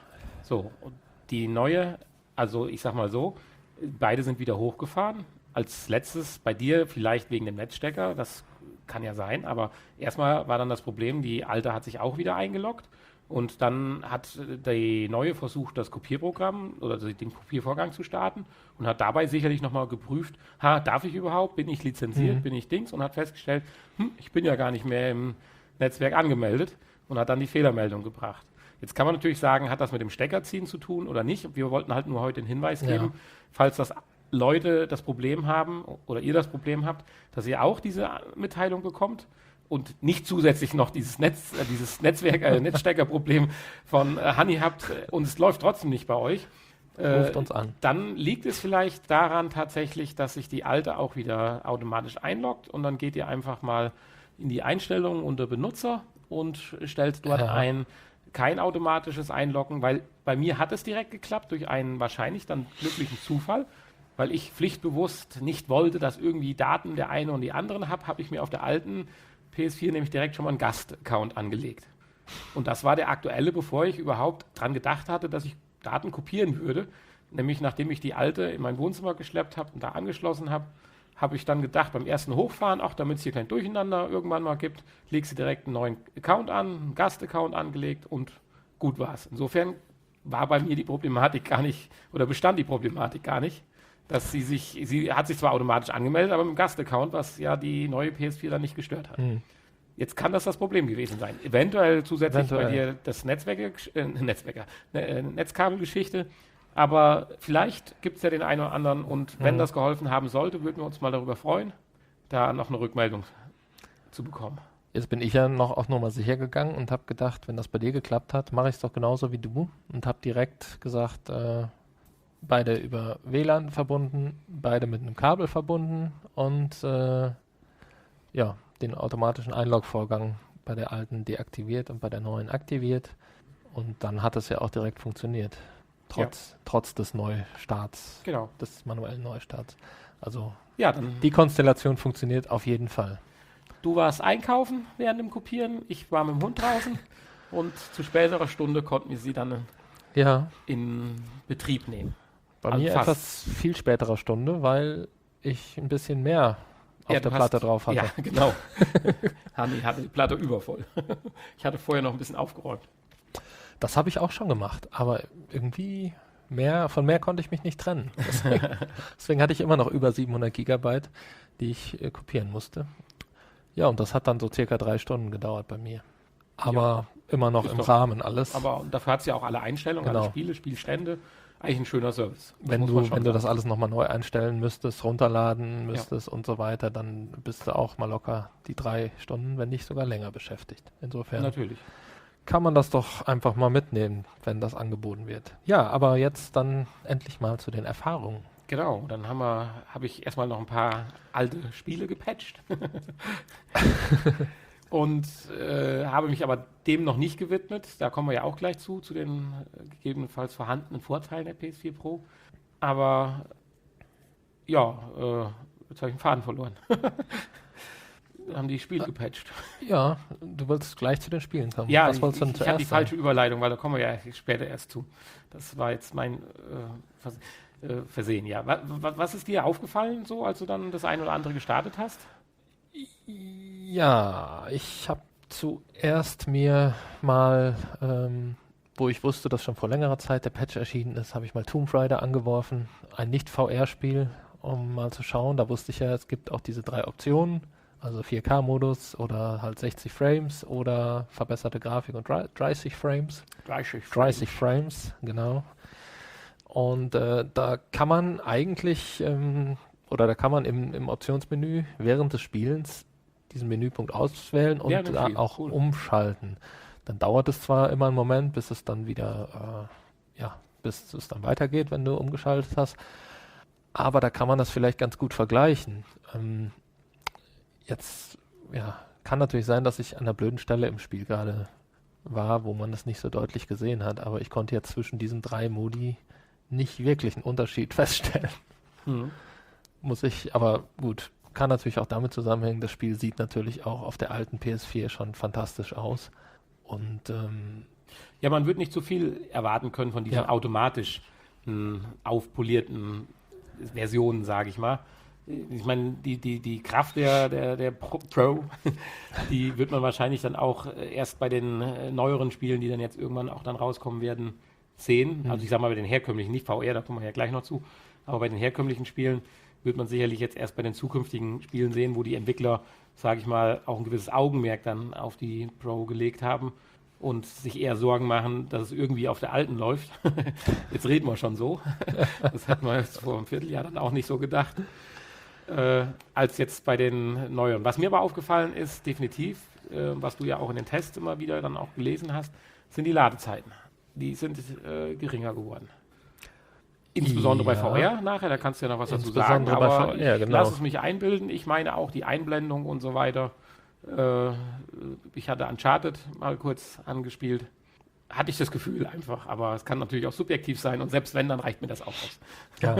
So, und die neue, also ich sag mal so, beide sind wieder hochgefahren. Als letztes bei dir vielleicht wegen dem Netzstecker, das kann ja sein, aber erstmal war dann das Problem, die alte hat sich auch wieder eingeloggt und dann hat die neue versucht, das Kopierprogramm oder den Kopiervorgang zu starten und hat dabei sicherlich nochmal geprüft, ha, darf ich überhaupt, bin ich lizenziert, mhm. bin ich Dings und hat festgestellt, hm, ich bin ja gar nicht mehr im Netzwerk angemeldet und hat dann die Fehlermeldung gebracht. Jetzt kann man natürlich sagen, hat das mit dem Steckerziehen zu tun oder nicht? Wir wollten halt nur heute den Hinweis geben, ja. falls das Leute das Problem haben oder ihr das Problem habt, dass ihr auch diese Mitteilung bekommt und nicht zusätzlich noch dieses Netz, äh, dieses Netzwerk, äh, Netzsteckerproblem von äh, Honey habt äh, und es läuft trotzdem nicht bei euch. Äh, Ruft uns an. Dann liegt es vielleicht daran tatsächlich, dass sich die alte auch wieder automatisch einloggt und dann geht ihr einfach mal in die Einstellungen unter Benutzer und stellt dort ja. ein kein automatisches Einloggen, weil bei mir hat es direkt geklappt durch einen wahrscheinlich dann glücklichen Zufall. Weil ich pflichtbewusst nicht wollte, dass irgendwie Daten der eine und die anderen habe, habe ich mir auf der alten P S vier nämlich direkt schon mal einen Gast-Account angelegt. Und das war der aktuelle, bevor ich überhaupt dran gedacht hatte, dass ich Daten kopieren würde. Nämlich nachdem ich die alte in mein Wohnzimmer geschleppt habe und da angeschlossen habe, habe ich dann gedacht, beim ersten Hochfahren, ach, damit es hier kein Durcheinander irgendwann mal gibt, leg sie direkt einen neuen Account an, einen Gast-Account angelegt und gut war es. Insofern war bei mir die Problematik gar nicht, oder bestand die Problematik gar nicht, dass sie sich, sie hat sich zwar automatisch angemeldet, aber mit dem Gast-Account, was ja die neue P S vier dann nicht gestört hat. Hm. Jetzt kann das das Problem gewesen sein. Eventuell zusätzlich Eventuell. bei dir das Netzwerke, äh, Netzwerker, äh, Netzkabelgeschichte, aber vielleicht gibt es ja den einen oder anderen und wenn hm. das geholfen haben sollte, würden wir uns mal darüber freuen, da noch eine Rückmeldung zu bekommen. Jetzt bin ich ja noch auf Nummer sicher gegangen und habe gedacht, wenn das bei dir geklappt hat, mache ich es doch genauso wie du und habe direkt gesagt, äh, beide über W L A N verbunden, beide mit einem Kabel verbunden und äh, ja, den automatischen Einlog-Vorgang bei der alten deaktiviert und bei der neuen aktiviert. Und dann hat es ja auch direkt funktioniert. Trotz, ja. trotz des Neustarts, genau. des manuellen Neustarts. Also ja, dann die Konstellation funktioniert auf jeden Fall. Du warst einkaufen während dem Kopieren, ich war mit dem Hund draußen und zu späterer Stunde konnten wir sie dann ja. in Betrieb nehmen. Bei also mir fast. etwas viel späterer Stunde, weil ich ein bisschen mehr auf ja, der Platte hast, drauf hatte. Ja, genau. Hanni hatte die Platte übervoll. Ich hatte vorher noch ein bisschen aufgeräumt. Das habe ich auch schon gemacht, aber irgendwie mehr, von mehr konnte ich mich nicht trennen. Deswegen, deswegen hatte ich immer noch über siebenhundert Gigabyte, die ich äh, kopieren musste. Ja, und das hat dann so circa drei Stunden gedauert bei mir. Aber ja, immer noch im doch, Rahmen alles. Aber dafür hat es ja auch alle Einstellungen, genau. alle Spiele, Spielstände. Eigentlich ein schöner Service. Das wenn du, wenn du das alles nochmal neu einstellen müsstest, runterladen müsstest ja. und so weiter, dann bist du auch mal locker die drei Stunden, wenn nicht sogar länger beschäftigt. Insofern natürlich kann man das doch einfach mal mitnehmen, wenn das angeboten wird. Ja, aber jetzt dann endlich mal zu den Erfahrungen. Genau, dann haben wir, habe ich erstmal noch ein paar alte Spiele gepatcht. Und äh, habe mich aber dem noch nicht gewidmet. Da kommen wir ja auch gleich zu, zu den äh, gegebenenfalls vorhandenen Vorteilen der P S vier Pro. Aber ja, äh, jetzt habe ich den Faden verloren. Haben die Spiele gepatcht. Ja, du wolltest gleich zu den Spielen kommen. Ja, Was ich, wolltest du ich, denn ich habe die sein? falsche Überleitung, weil da kommen wir ja später erst zu. Das war jetzt mein äh, Vers äh, Versehen, ja. Was, was ist dir aufgefallen, so, als du dann das eine oder andere gestartet hast? Ja, ich habe zuerst mir mal, ähm, wo ich wusste, dass schon vor längerer Zeit der Patch erschienen ist, habe ich mal Tomb Raider angeworfen, ein Nicht-V R-Spiel, um mal zu schauen. Da wusste ich ja, es gibt auch diese drei Optionen, also vier K Modus oder halt sechzig Frames oder verbesserte Grafik und dreißig Frames. dreißig Frames. dreißig Frames, genau. Und äh, da kann man eigentlich... Ähm, Oder da kann man im, im Optionsmenü während des Spielens diesen Menüpunkt auswählen und ja, da auch cool. umschalten. Dann dauert es zwar immer einen Moment, bis es dann wieder, äh, ja, bis es dann weitergeht, wenn du umgeschaltet hast. Aber da kann man das vielleicht ganz gut vergleichen. Ähm, jetzt, ja, kann natürlich sein, dass ich an einer blöden Stelle im Spiel gerade war, wo man es nicht so deutlich gesehen hat. Aber ich konnte jetzt zwischen diesen drei Modi nicht wirklich einen Unterschied feststellen. Mhm. Muss ich, aber gut, kann natürlich auch damit zusammenhängen, das Spiel sieht natürlich auch auf der alten P S vier schon fantastisch aus. Und ähm, ja, man wird nicht so viel erwarten können von diesen Ja. automatisch mh, aufpolierten Versionen, sage ich mal. Ich meine, die, die, die Kraft der, der, der Pro, Pro, die wird man wahrscheinlich dann auch äh, erst bei den äh, neueren Spielen, die dann jetzt irgendwann auch dann rauskommen werden, sehen. Mhm. Also ich sage mal bei den herkömmlichen, nicht V R, da kommen wir ja gleich noch zu, aber bei den herkömmlichen Spielen wird man sicherlich jetzt erst bei den zukünftigen Spielen sehen, wo die Entwickler, sage ich mal, auch ein gewisses Augenmerk dann auf die Pro gelegt haben und sich eher Sorgen machen, dass es irgendwie auf der alten läuft. Jetzt reden wir schon so. Das hat man jetzt vor einem Vierteljahr dann auch nicht so gedacht, äh, als jetzt bei den neuen. Was mir aber aufgefallen ist, definitiv, äh, was du ja auch in den Tests immer wieder dann auch gelesen hast, sind die Ladezeiten. Die sind äh, geringer geworden. Insbesondere Ja. bei V R nachher, da kannst du ja noch was dazu sagen, Insbesondere bei aber V R, ich genau. lass es mich einbilden. Ich meine auch die Einblendung und so weiter. Äh, ich hatte Uncharted mal kurz angespielt. Hatte ich das Gefühl einfach, aber es kann natürlich auch subjektiv sein und selbst wenn, dann reicht mir das auch aus. ja.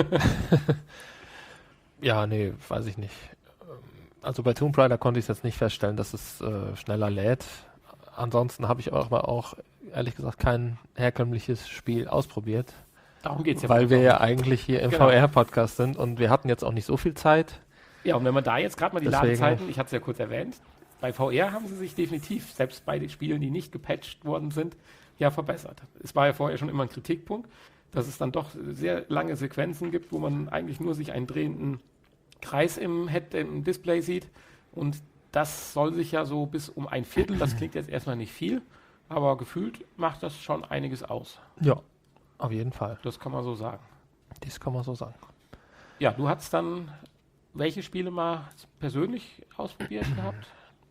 Ja, nee, weiß ich nicht. Also bei Tomb Raider konnte ich jetzt nicht feststellen, dass es äh, schneller lädt. Ansonsten habe ich aber auch, ehrlich gesagt, kein herkömmliches Spiel ausprobiert. Darum geht es ja. Weil wir ja eigentlich hier im Genau. V R-Podcast sind und wir hatten jetzt auch nicht so viel Zeit. Ja, und wenn man da jetzt gerade mal die Deswegen- Ladezeiten, ich hatte es ja kurz erwähnt, bei V R haben sie sich definitiv, selbst bei den Spielen, die nicht gepatcht worden sind, ja verbessert. Es war ja vorher schon immer ein Kritikpunkt, dass es dann doch sehr lange Sequenzen gibt, wo man eigentlich nur sich einen drehenden Kreis im Head, im Display sieht. Und das soll sich ja so bis um ein Viertel, das klingt jetzt erstmal nicht viel, aber gefühlt macht das schon einiges aus. Ja, auf jeden Fall. Das kann man so sagen. Das kann man so sagen. Ja, du hast dann welche Spiele mal persönlich ausprobiert gehabt?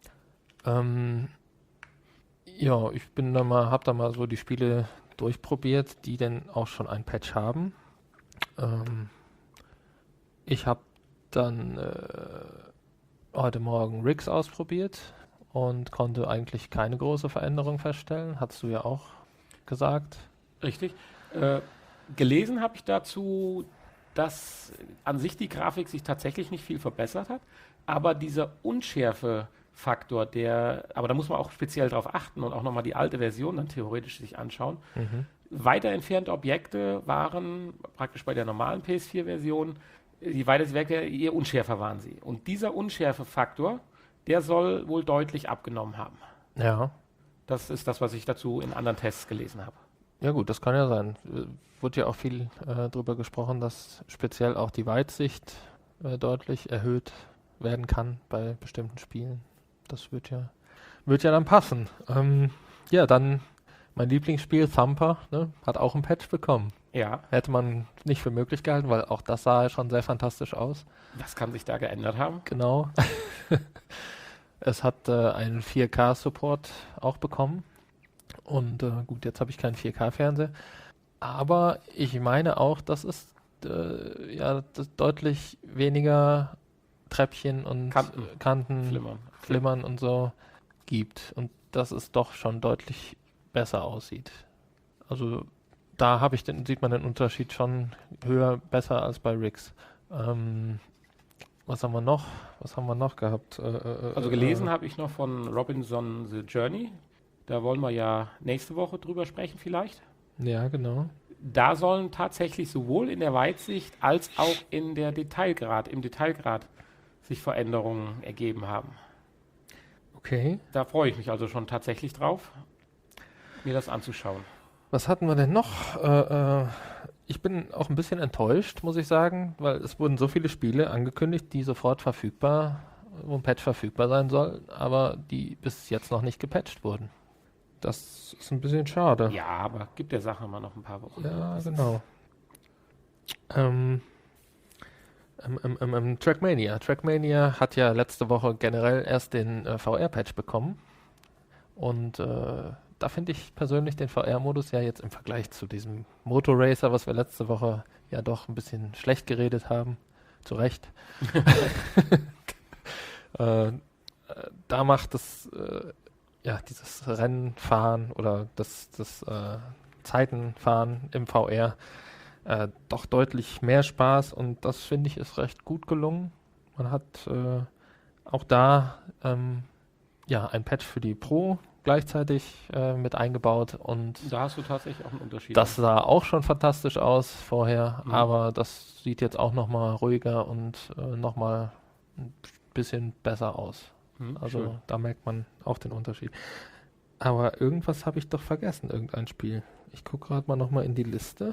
Ähm, ja, ich bin da mal, hab da mal so die Spiele durchprobiert, die denn auch schon ein Patch haben. Ähm, ich habe dann äh, heute Morgen Riggs ausprobiert und konnte eigentlich keine große Veränderung feststellen. Hattest du ja auch gesagt. Richtig. Äh, gelesen habe ich dazu, dass an sich die Grafik sich tatsächlich nicht viel verbessert hat, aber dieser Unschärfe-Faktor, der, aber da muss man auch speziell drauf achten und auch nochmal die alte Version dann theoretisch sich anschauen. Mhm. Weiter entfernte Objekte waren praktisch bei der normalen P S vier Version, je weiter sie weg, je unschärfer waren sie. Und dieser Unschärfe-Faktor, der soll wohl deutlich abgenommen haben. Ja. Das ist das, was ich dazu in anderen Tests gelesen habe. Ja gut, das kann ja sein. Äh, Wurde ja auch viel äh, darüber gesprochen, dass speziell auch die Weitsicht äh, deutlich erhöht werden kann bei bestimmten Spielen. Das wird ja, wird ja dann passen. Ähm, ja, dann mein Lieblingsspiel Thumper, ne, hat auch ein Patch bekommen. Ja, Hätte man nicht für möglich gehalten, weil auch das sah ja schon sehr fantastisch aus. was kann sich da geändert haben? Genau. Es hat äh, einen vier K-Support auch bekommen. Und äh, gut, jetzt habe ich keinen vier K-Fernseher. Aber ich meine auch, dass es äh, ja, das deutlich weniger Treppchen und Kanten. äh, Kanten, Flimmern. Flimmern und so gibt. Und dass es doch schon deutlich besser aussieht. Also da habe ich den, sieht man den Unterschied schon höher, besser als bei Riggs. Ähm, was haben wir noch? Was haben wir noch gehabt? Äh, äh, Also äh, gelesen äh, habe ich noch von Robinson The Journey. Da wollen wir ja nächste Woche drüber sprechen vielleicht. Ja, genau. Da sollen tatsächlich sowohl in der Weitsicht als auch in der Detailgrad, im Detailgrad sich Veränderungen ergeben haben. Okay. Da freue ich mich also schon tatsächlich drauf, mir das anzuschauen. Was hatten wir denn noch? Äh, äh, ich bin auch ein bisschen enttäuscht, muss ich sagen, weil es wurden so viele Spiele angekündigt, die sofort verfügbar, wo ein Patch verfügbar sein soll, aber die bis jetzt noch nicht gepatcht wurden. Das ist ein bisschen schade. Ja, aber gibt der Sache mal noch ein paar Wochen. Ja, Das ist- genau. Ähm, ähm, ähm, ähm, ähm, Trackmania. Trackmania hat ja letzte Woche generell erst den äh, V R-Patch bekommen. Und äh, da finde ich persönlich den V R-Modus ja jetzt im Vergleich zu diesem Motorracer, was wir letzte Woche ja doch ein bisschen schlecht geredet haben, zu Recht. äh, äh, da macht es äh, ja, dieses Rennenfahren oder das, das äh, Zeitenfahren im V R äh, doch deutlich mehr Spaß und das finde ich ist recht gut gelungen. Man hat äh, auch da ähm, ja ein Patch für die Pro gleichzeitig äh, mit eingebaut und Da hast du tatsächlich auch einen Unterschied. das sah auch schon fantastisch aus vorher, Mhm. aber das sieht jetzt auch nochmal ruhiger und äh, nochmal ein bisschen besser aus. Mhm, Also schön. da merkt man auch den Unterschied. Aber irgendwas habe ich doch vergessen, irgendein Spiel. Ich gucke gerade mal nochmal in die Liste.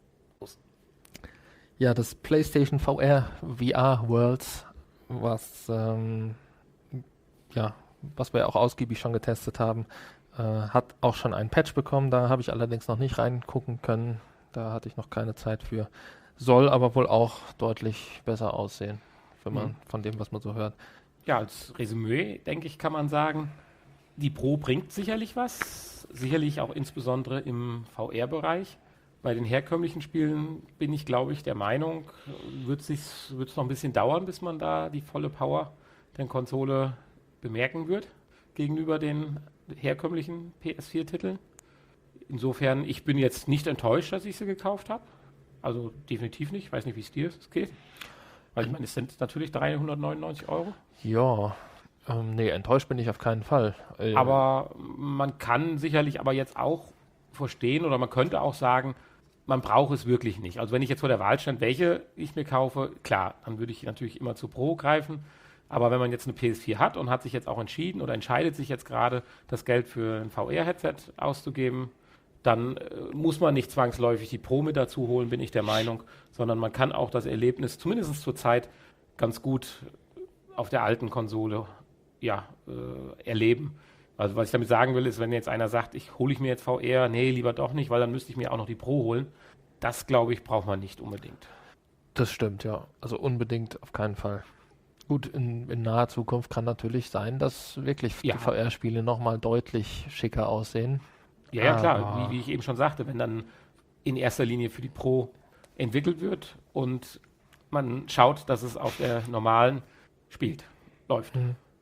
Ja, das PlayStation V R V R Worlds, was ähm, ja, was wir auch ausgiebig schon getestet haben, äh, hat auch schon einen Patch bekommen. Da habe ich allerdings noch nicht reingucken können. Da hatte ich noch keine Zeit für. Soll aber wohl auch deutlich besser aussehen, wenn man Mhm. von dem, was man so hört. Ja, als Resümee, denke ich, kann man sagen, die Pro bringt sicherlich was. Sicherlich auch insbesondere im V R-Bereich. Bei den herkömmlichen Spielen bin ich, glaube ich, der Meinung, wird es noch ein bisschen dauern, bis man da die volle Power der Konsole bemerken wird gegenüber den herkömmlichen P S vier Titeln. Insofern, ich bin jetzt nicht enttäuscht, dass ich sie gekauft habe. Also definitiv nicht. Ich weiß nicht, wie es dir geht. Weil ich meine, es sind natürlich dreihundertneunundneunzig Euro. Ja, ähm, nee, enttäuscht bin ich auf keinen Fall. Äh, Aber man kann sicherlich aber jetzt auch verstehen oder man könnte auch sagen, man braucht es wirklich nicht. Also wenn ich jetzt vor der Wahl stand, welche ich mir kaufe, klar, dann würde ich natürlich immer zu Pro greifen. Aber wenn man jetzt eine P S vier hat und hat sich jetzt auch entschieden oder entscheidet sich jetzt gerade, das Geld für ein V R-Headset auszugeben, dann äh, muss man nicht zwangsläufig die Pro mit dazu holen, bin ich der Meinung, sondern man kann auch das Erlebnis, zumindest zur Zeit, ganz gut auf der alten Konsole ja, äh, erleben. Also was ich damit sagen will, ist, wenn jetzt einer sagt, ich hole ich mir jetzt V R, nee, lieber doch nicht, weil dann müsste ich mir auch noch die Pro holen. Das, glaube ich, braucht man nicht unbedingt. Das stimmt, ja. Also unbedingt auf keinen Fall. Gut, in, in naher Zukunft kann natürlich sein, dass wirklich Ja. die V R-Spiele nochmal deutlich schicker aussehen. Ja, ja, klar, Aber- wie, wie ich eben schon sagte, wenn dann in erster Linie für die Pro entwickelt wird und man schaut, dass es auf der normalen spielt, läuft.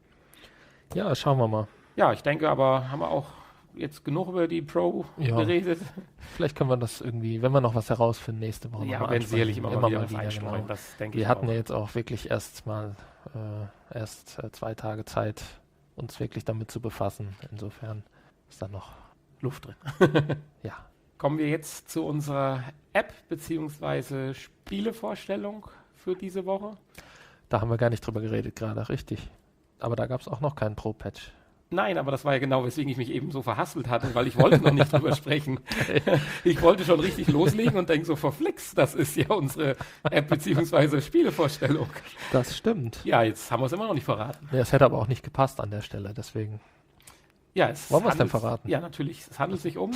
Ja, schauen wir mal. Ja, ich denke aber, haben wir auch jetzt genug über die Pro Ja. geredet. Vielleicht können wir das irgendwie, wenn wir noch was herausfinden, nächste Woche Ja, noch mal werden sicherlich ansprechen. immer, mal wieder was genau. einstreuen, das denke Wir ich hatten auch. ja jetzt auch wirklich erst mal äh, erst äh, zwei Tage Zeit, uns wirklich damit zu befassen. Insofern ist da noch Luft drin. Ja. Kommen wir jetzt zu unserer App bzw. Spielevorstellung für diese Woche. Da haben wir gar nicht drüber geredet gerade, richtig. Aber da gab es auch noch keinen Pro-Patch. Nein, aber das war ja genau, weswegen ich mich eben so verhaspelt hatte, weil ich wollte noch nicht drüber sprechen. Ich wollte schon richtig loslegen und denke so, verflixt, das ist ja unsere App bzw. Spielevorstellung. Das stimmt. Ja, jetzt haben wir es immer noch nicht verraten. Ja, es hätte aber auch nicht gepasst an der Stelle, deswegen. Ja, es Wollen wir es denn handelt- verraten? Ja, natürlich. Es handelt sich um,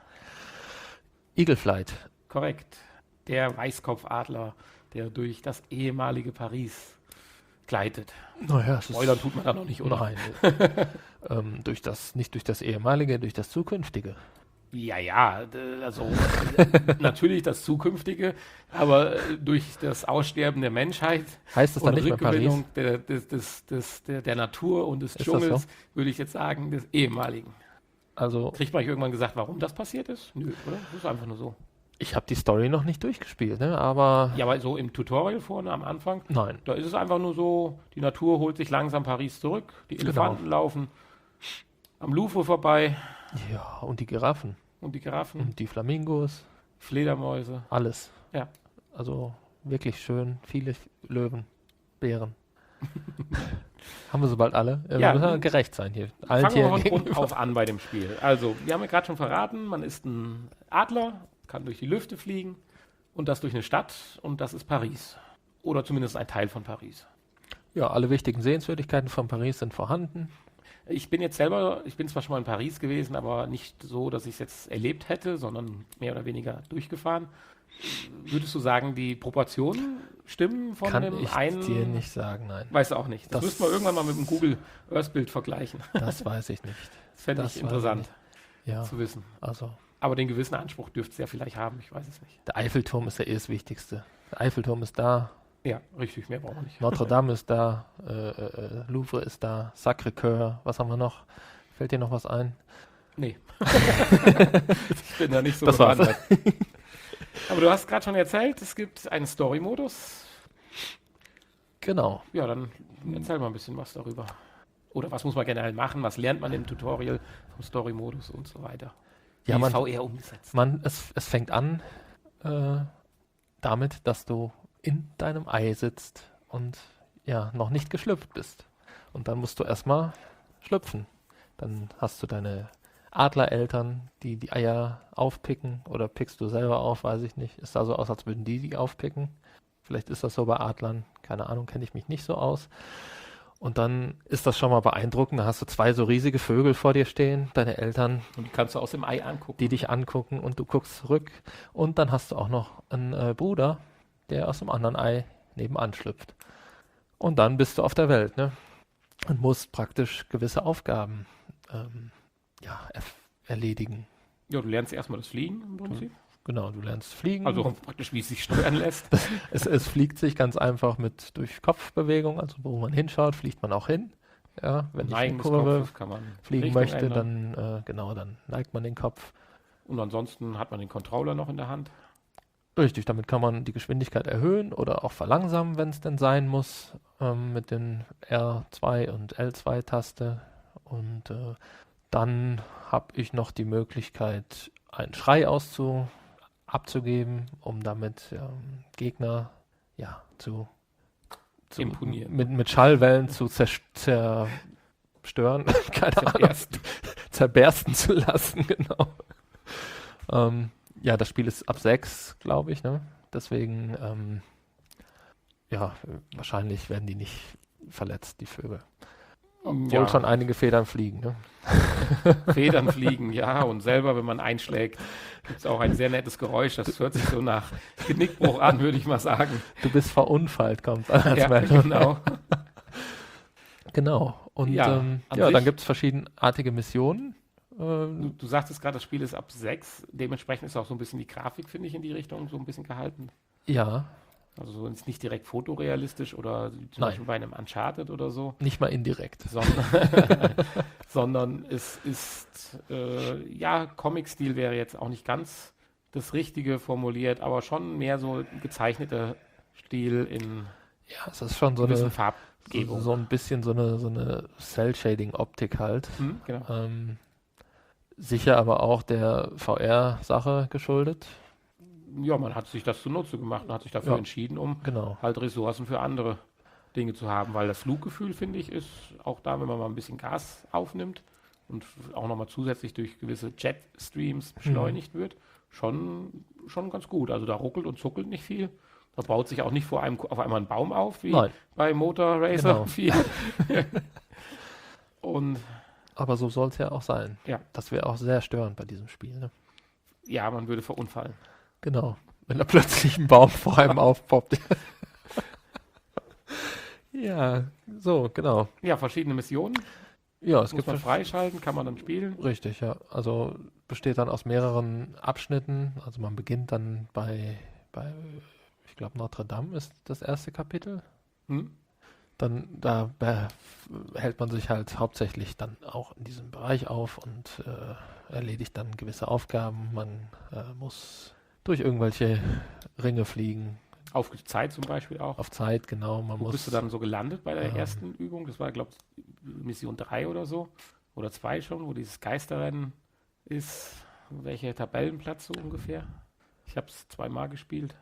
Eagle Flight. korrekt, der Weißkopfadler, der durch das ehemalige Paris gleitet. Naja, es ist... Spoilern tut man da noch nicht, oder? Nein. ähm, durch das, nicht durch das ehemalige, durch das zukünftige. Ja, ja, d- also natürlich das Zukünftige, aber äh, durch das Aussterben der Menschheit Heißt das und dann nicht mehr Paris? Rückgewinnung der, des, des, des, der, der Natur und des Ist das Dschungels, so? würde ich jetzt sagen, des ehemaligen. Also, Kriegt man euch irgendwann gesagt, warum das passiert ist? Nö, oder? Das ist einfach nur so. ich habe die Story noch nicht durchgespielt, ne? Aber Ja, aber so im Tutorial vorne am Anfang, nein. da ist es einfach nur so, die Natur holt sich langsam Paris zurück, die Genau. Elefanten laufen am Louvre vorbei Ja, und die Giraffen und die Giraffen, und die Flamingos, Fledermäuse. alles. Ja. Also wirklich schön, viele Löwen, Bären. Haben wir so bald alle? Äh, Ja, wir müssen ja gerecht sein hier. Allen Fangen wir Tieren von Grund gegenüber. auf an bei dem Spiel. Also, wir haben ja gerade schon verraten, man ist ein Adler, kann durch die Lüfte fliegen und das durch eine Stadt und das ist Paris. Oder zumindest ein Teil von Paris. Ja, alle wichtigen Sehenswürdigkeiten von Paris sind vorhanden. Ich bin jetzt selber, ich bin zwar schon mal in Paris gewesen, aber nicht so, dass ich es jetzt erlebt hätte, sondern mehr oder weniger durchgefahren. Würdest du sagen, die Proportionen stimmen von Kann dem ich einen? dir nicht sagen, nein. Weißt du auch nicht. Das, Das- müssten wir irgendwann mal mit dem Google Earth Bild vergleichen. Das weiß ich nicht. Das fände Das ich weiß ich interessant nicht. Ja, zu wissen. also Aber den gewissen Anspruch dürfte es ja vielleicht haben, ich weiß es nicht. der Eiffelturm ist ja eh das Wichtigste. Der Eiffelturm ist da, Ja, richtig, mehr brauchen wir nicht. Notre Dame ist da, äh, äh, Louvre ist da, Sacré-Cœur, was haben wir noch? Fällt dir noch was ein? Nee. Ich bin da nicht so Das war's. bewandert. Aber du hast gerade schon erzählt, es gibt einen Story-Modus. Genau. Ja, dann erzähl mal ein bisschen was darüber. Oder was muss man generell machen? Was lernt man im Tutorial vom Story-Modus und so weiter? Wie Ja, ist man, V R umgesetzt? man, es, es fängt an äh, damit, dass du in deinem Ei sitzt und ja, noch nicht geschlüpft bist. Und dann musst du erstmal schlüpfen. Dann hast du deine Adlereltern, die die Eier aufpicken, oder pickst du selber auf, weiß ich nicht. Es sah so aus, als würden die die aufpicken. Vielleicht ist das so bei Adlern, keine Ahnung, kenne ich mich nicht so aus. Und dann ist das schon mal beeindruckend. Da hast du zwei so riesige Vögel vor dir stehen, deine Eltern, Und die kannst du aus dem Ei angucken. die dich angucken, und du guckst zurück. Und dann hast du auch noch einen äh, Bruder, der aus dem anderen Ei nebenan schlüpft. Und dann bist du auf der Welt, ne? Und musst praktisch gewisse Aufgaben ähm, ja, erf- erledigen. Ja, du lernst erstmal das Fliegen im Prinzip. Genau, du lernst fliegen. Also praktisch, wie es sich steuern lässt. es, es fliegt sich ganz einfach mit durch Kopfbewegung, also wo man hinschaut, fliegt man auch hin. Ja, wenn ich eine Neigen des Kurve Kopfes kann man fliegen Richtung möchte, ändern. dann äh, genau, dann neigt man den Kopf. Und ansonsten hat man den Controller noch in der Hand. Richtig, damit kann man die Geschwindigkeit erhöhen oder auch verlangsamen, wenn es denn sein muss, ähm, mit den R zwei und L zwei Taste. Und äh, dann habe ich noch die Möglichkeit, einen Schrei auszu abzugeben, um damit ähm, Gegner ja zu, zu Imponieren. mit, mit Schallwellen zu zerst- zerstören, keine Ahnung, Zerbersten. zerbersten zu lassen, genau. Ähm, ja, das Spiel ist ab sechs, glaube ich, ne? Deswegen, ähm, ja, wahrscheinlich werden die nicht verletzt, die Vögel. Obwohl Ja, schon einige Federn fliegen, ne? Federn fliegen, ja. Und selber, wenn man einschlägt, gibt es auch ein sehr nettes Geräusch. Das hört sich so nach Genickbruch an, würde ich mal sagen. Du bist verunfallt, kommt als Ja, Meldung. genau. Genau. Und Ja, ja, ähm, an ja sich- dann gibt es verschiedenartige Missionen. Du, Ähm, du sagtest gerade, das Spiel ist ab sechs. Dementsprechend ist auch so ein bisschen die Grafik, finde ich, in die Richtung so ein bisschen gehalten. ja, Also so ist nicht direkt fotorealistisch oder zum Nein. Beispiel bei einem Uncharted oder so, nicht mal indirekt. sondern, sondern es ist, äh, ja, Comic-Stil wäre jetzt auch nicht ganz das Richtige formuliert, aber schon mehr so ein gezeichneter Stil in Ja, es ist schon so gewissen eine, so, Farbgebung. so ein bisschen so eine, so eine Cell-Shading-Optik halt. Hm, genau. Ähm, sicher aber auch der V R-Sache geschuldet. Ja, man hat sich das zunutze gemacht und hat sich dafür Ja. entschieden, um Genau. halt Ressourcen für andere Dinge zu haben, weil das Fluggefühl, finde ich, ist auch da, wenn man mal ein bisschen Gas aufnimmt und auch nochmal zusätzlich durch gewisse Jetstreams beschleunigt wird, schon, schon ganz gut. Also da ruckelt und zuckelt nicht viel. Da baut sich auch nicht vor einem, auf einmal ein Baum auf, wie Nein. bei Motor Racer Genau. viel. Und Aber so soll es ja auch sein. Ja. Das wäre auch sehr störend bei diesem Spiel. Ne? ja, man würde verunfallen. Genau. Wenn da plötzlich ein Baum vor einem aufpoppt. Ja, so, genau. Ja, verschiedene Missionen Ja, es muss gibt man versch- freischalten, kann man dann spielen. Richtig, ja. Also besteht dann aus mehreren Abschnitten. Also man beginnt dann bei, bei ich glaube, Notre Dame ist das erste Kapitel. Hm? Dann da be- hält man sich halt hauptsächlich dann auch in diesem Bereich auf und äh, erledigt dann gewisse Aufgaben. Man äh, muss durch irgendwelche Ringe fliegen, Auf Zeit zum Beispiel auch. auf Zeit, genau. Man Wo muss bist du dann so gelandet bei der ähm, ersten Übung? Das war, glaube ich, Mission drei oder so. Oder zwei schon, wo dieses Geisterrennen ist. Welcher Tabellenplatz so ungefähr? Ich habe es zweimal gespielt.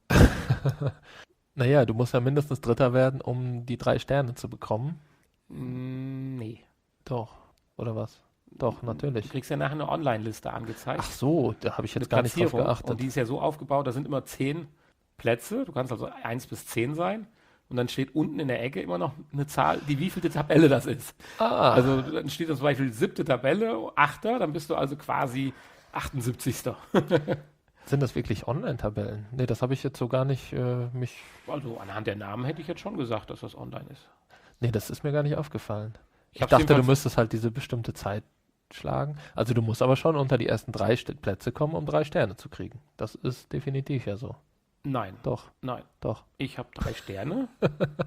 Naja, du musst ja mindestens Dritter werden, um die drei Sterne zu bekommen. Mm, nee. Doch, oder was? Doch, Du natürlich. kriegst ja nachher eine Online-Liste angezeigt. Ach so, da habe ich jetzt Eine gar nicht drauf Platzierung. geachtet. Und die ist ja so aufgebaut, da sind immer zehn Plätze. Du kannst also eins bis zehn sein. Und dann steht unten in der Ecke immer noch eine Zahl, die wievielte Tabelle das ist. Ah, Also dann steht da zum Beispiel siebte Tabelle, achter, dann bist du also quasi achtundsiebzigster sind das wirklich Online-Tabellen? Nee, das habe ich jetzt so gar nicht äh, mich. Also anhand der Namen hätte ich jetzt schon gesagt, dass das online ist. Nee, das ist mir gar nicht aufgefallen. Ich, hab's dachte, du jedenfalls- müsstest halt diese bestimmte Zeit schlagen. Also du musst aber schon unter die ersten drei St- Plätze kommen, um drei Sterne zu kriegen. Das ist definitiv ja so. Nein, Doch, nein. doch. Ich habe drei Sterne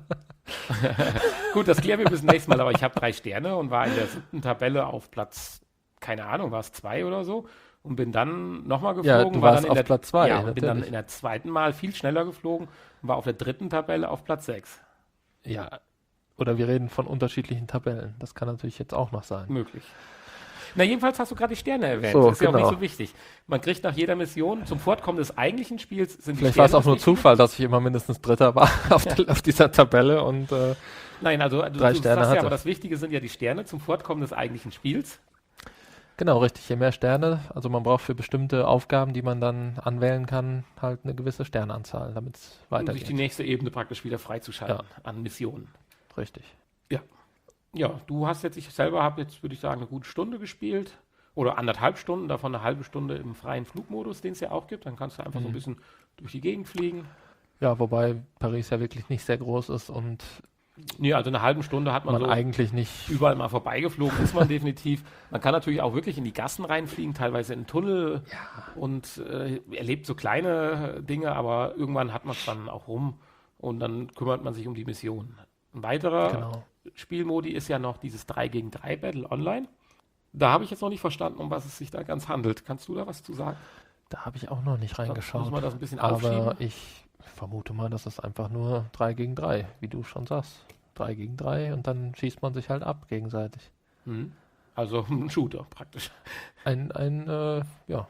Gut, das klären wir bis nächstes Mal, aber ich habe drei Sterne und war in der siebten Tabelle auf Platz, keine Ahnung, war es zwei oder so und bin dann nochmal geflogen. Ja, du war warst dann in auf der, Platz zwei, ja, und bin dann natürlich. in der zweiten Mal viel schneller geflogen und war auf der dritten Tabelle auf Platz sechs. Ja, oder wir reden von unterschiedlichen Tabellen. Das kann natürlich jetzt auch noch sein. Möglich. Na, jedenfalls hast du gerade die Sterne erwähnt. So, das ist ja auch genau. nicht so wichtig. Man kriegt nach jeder Mission zum Fortkommen des eigentlichen Spiels sind die Vielleicht war es Sterne auch nur das Wichtige. Zufall, dass ich immer mindestens Dritter war auf, der, auf dieser Tabelle und äh, Nein, also du, drei du Sterne sagst ja, hatte. aber das Wichtige sind ja die Sterne zum Fortkommen des eigentlichen Spiels. genau, richtig. Je mehr Sterne, also man braucht für bestimmte Aufgaben, die man dann anwählen kann, halt eine gewisse Sternanzahl, damit es Um sich weitergeht. die nächste Ebene praktisch wieder freizuschalten an Missionen. Richtig. Ja. Ja, du hast jetzt, ich selber habe jetzt, würde ich sagen, eine gute Stunde gespielt. Oder anderthalb Stunden, davon eine halbe Stunde im freien Flugmodus, den es ja auch gibt. Dann kannst du einfach so ein Mhm. bisschen durch die Gegend fliegen. Ja, wobei Paris ja wirklich nicht sehr groß ist und Nee, also eine halbe Stunde hat man, man so eigentlich nicht. überall mal vorbeigeflogen, ist man definitiv. Man kann natürlich auch wirklich in die Gassen reinfliegen, teilweise in den Tunnel und äh, erlebt so kleine Dinge, aber irgendwann hat man es dann auch rum und dann kümmert man sich um die Mission. Ein weiterer Genau. Spielmodi ist ja noch dieses drei gegen drei Battle Online. Da habe ich jetzt noch nicht verstanden, um was es sich da ganz handelt. Kannst du da was zu sagen? Da habe ich auch noch nicht Sonst reingeschaut. muss man das ein bisschen aber aufschieben. ich vermute mal, das ist einfach nur drei gegen drei, wie du schon sagst. drei gegen drei und dann schießt man sich halt ab gegenseitig. Mhm. Also ein Shooter praktisch. Ein, ein, äh, ja,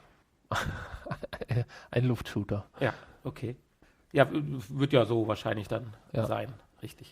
ein Luftshooter. Ja, okay. Ja, w- wird ja so wahrscheinlich dann Ja. sein. Richtig.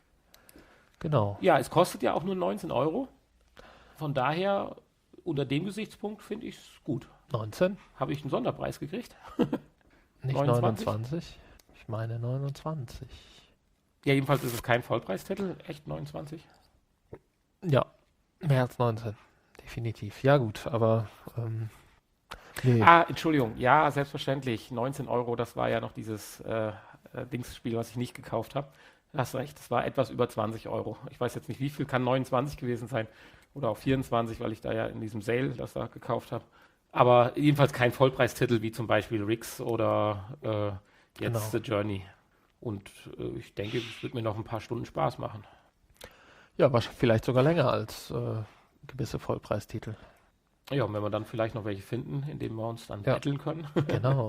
Genau. Ja, es kostet ja auch nur neunzehn Euro. Von daher, unter dem Gesichtspunkt finde ich es gut. neunzehn? Habe ich einen Sonderpreis gekriegt? Nicht neunundzwanzig? neunundzwanzig? Ich meine neunundzwanzig. Ja, jedenfalls ist es kein Vollpreistitel. Echt neunundzwanzig? Ja, mehr als neunzehn. Definitiv. Ja gut, aber ähm, nee. Ah, Entschuldigung. Ja, selbstverständlich. neunzehn Euro, das war ja noch dieses äh, äh, Dingsspiel, was ich nicht gekauft habe. Du hast recht, das war etwas über zwanzig Euro. Ich weiß jetzt nicht, wie viel kann neunundzwanzig gewesen sein. Oder auch vierundzwanzig, weil ich da ja in diesem Sale das da gekauft habe. Aber jedenfalls kein Vollpreistitel wie zum Beispiel Rix oder äh, jetzt Genau. The Journey. Und äh, ich denke, es wird mir noch ein paar Stunden Spaß machen. Ja, wahrsch- vielleicht sogar länger als äh, gewisse Vollpreistitel. Ja, und wenn wir dann vielleicht noch welche finden, in denen wir uns dann Ja. betteln können, Genau,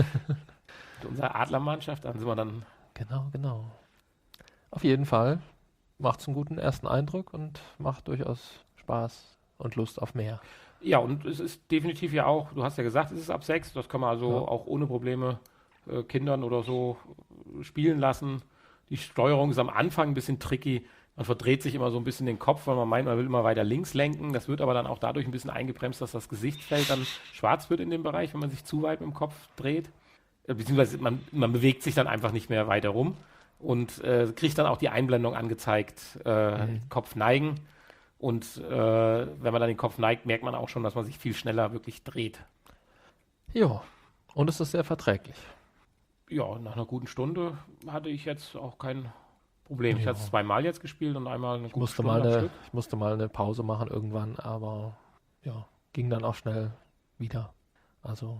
mit unserer Adlermannschaft, dann sind wir dann, genau, genau. Auf jeden Fall macht es einen guten ersten Eindruck und macht durchaus Spaß und Lust auf mehr. ja, und es ist definitiv ja auch, du hast ja gesagt, es ist ab sechs, das kann man also Ja. auch ohne Probleme äh, Kindern oder so äh, spielen lassen. Die Steuerung ist am Anfang ein bisschen tricky. Man verdreht sich immer so ein bisschen den Kopf, weil man meint, man will immer weiter links lenken. Das wird aber dann auch dadurch ein bisschen eingebremst, dass das Gesichtsfeld dann schwarz wird in dem Bereich, wenn man sich zu weit mit dem Kopf dreht. Äh, Beziehungsweise man, man bewegt sich dann einfach nicht mehr weiter rum und äh, kriegt dann auch die Einblendung angezeigt, äh, Mhm. Kopf neigen. Und äh, wenn man dann den Kopf neigt, merkt man auch schon, dass man sich viel schneller wirklich dreht. Ja, und es ist sehr verträglich. Ja, nach einer guten Stunde hatte ich jetzt auch kein Problem. Ich Ja. hatte es zweimal jetzt gespielt und einmal eine Ich gute musste, Stunde mal am eine, Stück. ich musste mal eine Pause machen irgendwann, aber ja, ging dann auch schnell wieder. Also,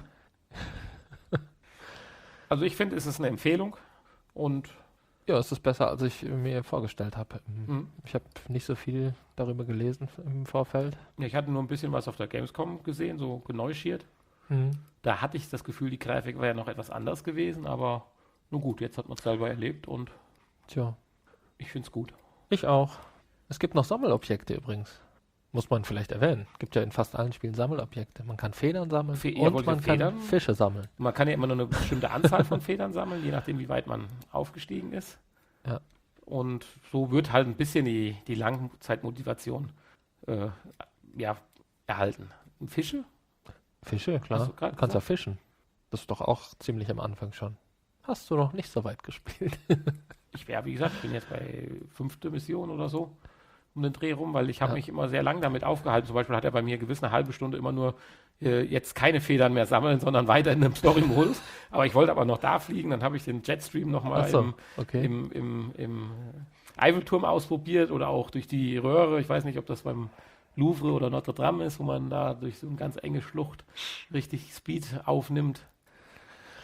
Also ich finde, es ist eine Empfehlung und ja, es ist besser, als ich mir vorgestellt habe. mh, Ich habe nicht so viel darüber gelesen im Vorfeld. ja, ich hatte nur ein bisschen was auf der Gamescom gesehen, so geneuschiert. Da hatte ich das Gefühl, die Grafik wäre ja noch etwas anders gewesen, aber nun gut, jetzt hat man es selber erlebt und Tja, ich finde es gut. ich auch. Es gibt noch Sammelobjekte übrigens. Muss man vielleicht erwähnen. Gibt ja in fast allen Spielen Sammelobjekte. Man kann Federn sammeln Fe- ja, und wollte man ich kann Federn? Fische sammeln. Man kann ja immer nur eine bestimmte Anzahl von Federn sammeln, je nachdem, wie weit man aufgestiegen ist. Ja. Und so wird halt ein bisschen die, die Langzeitmotivation äh, ja, erhalten. Und Fische? Fische, klar. Hast du grad Du kannst ja gesagt? fischen. Das ist doch auch ziemlich am Anfang schon. Hast du noch nicht so weit gespielt? Ich wäre, wie gesagt, ich bin jetzt bei fünfte Mission oder so um den Dreh rum, weil ich habe Ja. mich immer sehr lang damit aufgehalten. Zum Beispiel hat er bei mir gewiss eine halbe Stunde immer nur äh, jetzt keine Federn mehr sammeln, sondern weiter in einem Story-Modus. Aber ich wollte aber noch da fliegen, dann habe ich den Jetstream nochmal Ach so, im, okay. im, im, im Eiffelturm ausprobiert oder auch durch die Röhre. Ich weiß nicht, ob das beim Louvre oder Notre Dame ist, wo man da durch so eine ganz enge Schlucht richtig Speed aufnimmt.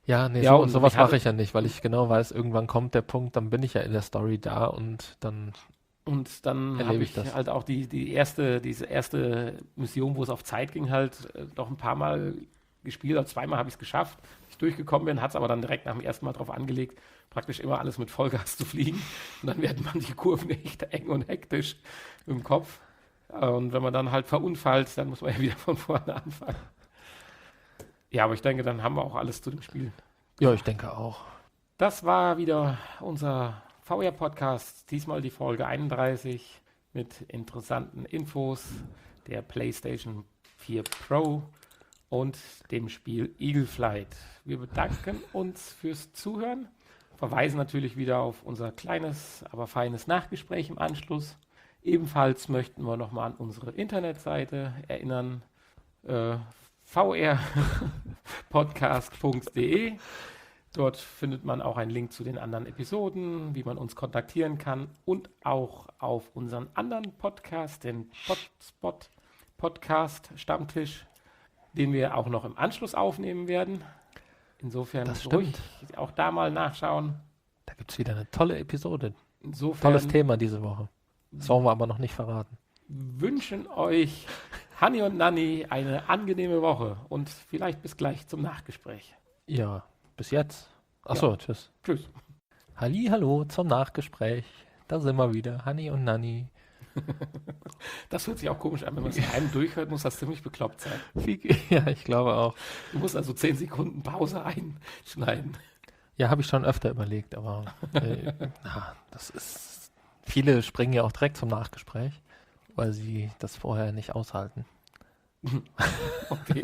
Ja, nee, Ja, so, und sowas ich hatte- mache ich ja nicht, weil ich genau weiß, irgendwann kommt der Punkt, dann bin ich ja in der Story da und dann, Und dann Erlebe habe ich ich das. halt auch die, die erste, diese erste Mission, wo es auf Zeit ging, halt äh, noch ein paar Mal gespielt. Also zweimal habe ich es geschafft, dass ich durchgekommen bin, hat es aber dann direkt nach dem ersten Mal drauf angelegt, praktisch immer alles mit Vollgas zu fliegen. Und dann werden manche Kurven echt eng und hektisch im Kopf. Äh, Und wenn man dann halt verunfallt, dann muss man ja wieder von vorne anfangen. Ja, aber ich denke, dann haben wir auch alles zu dem Spiel. ja, ich denke auch. Das war wieder unser V R-Podcast, diesmal die Folge einunddreißig mit interessanten Infos der PlayStation vier Pro und dem Spiel Eagle Flight. Wir bedanken uns fürs Zuhören, verweisen natürlich wieder auf unser kleines, aber feines Nachgespräch im Anschluss. Ebenfalls möchten wir nochmal an unsere Internetseite erinnern, äh, v r podcast punkt de. Dort findet man auch einen Link zu den anderen Episoden, wie man uns kontaktieren kann und auch auf unseren anderen Podcast, den Podspot Podcast Stammtisch, den wir auch noch im Anschluss aufnehmen werden. Insofern Das ruhig stimmt. auch da mal nachschauen. Da gibt es wieder eine tolle Episode. Insofern Tolles Thema diese Woche. Das wollen wir aber noch nicht verraten. wünschen euch Hanni und Nanni eine angenehme Woche und vielleicht bis gleich zum Nachgespräch. Ja, bis jetzt. Achso, tschüss. Tschüss. Halli, hallo zum Nachgespräch. Da sind wir wieder, Hanni und Nanni. Das hört sich auch komisch an, wenn man es in einem durchhört, muss das ziemlich bekloppt sein. Wie- Ja, ich glaube auch. Du musst also zehn Sekunden Pause einschneiden. Ja, habe ich schon öfter überlegt, aber äh, na, das ist. Viele springen ja auch direkt zum Nachgespräch, weil sie das vorher nicht aushalten. Okay.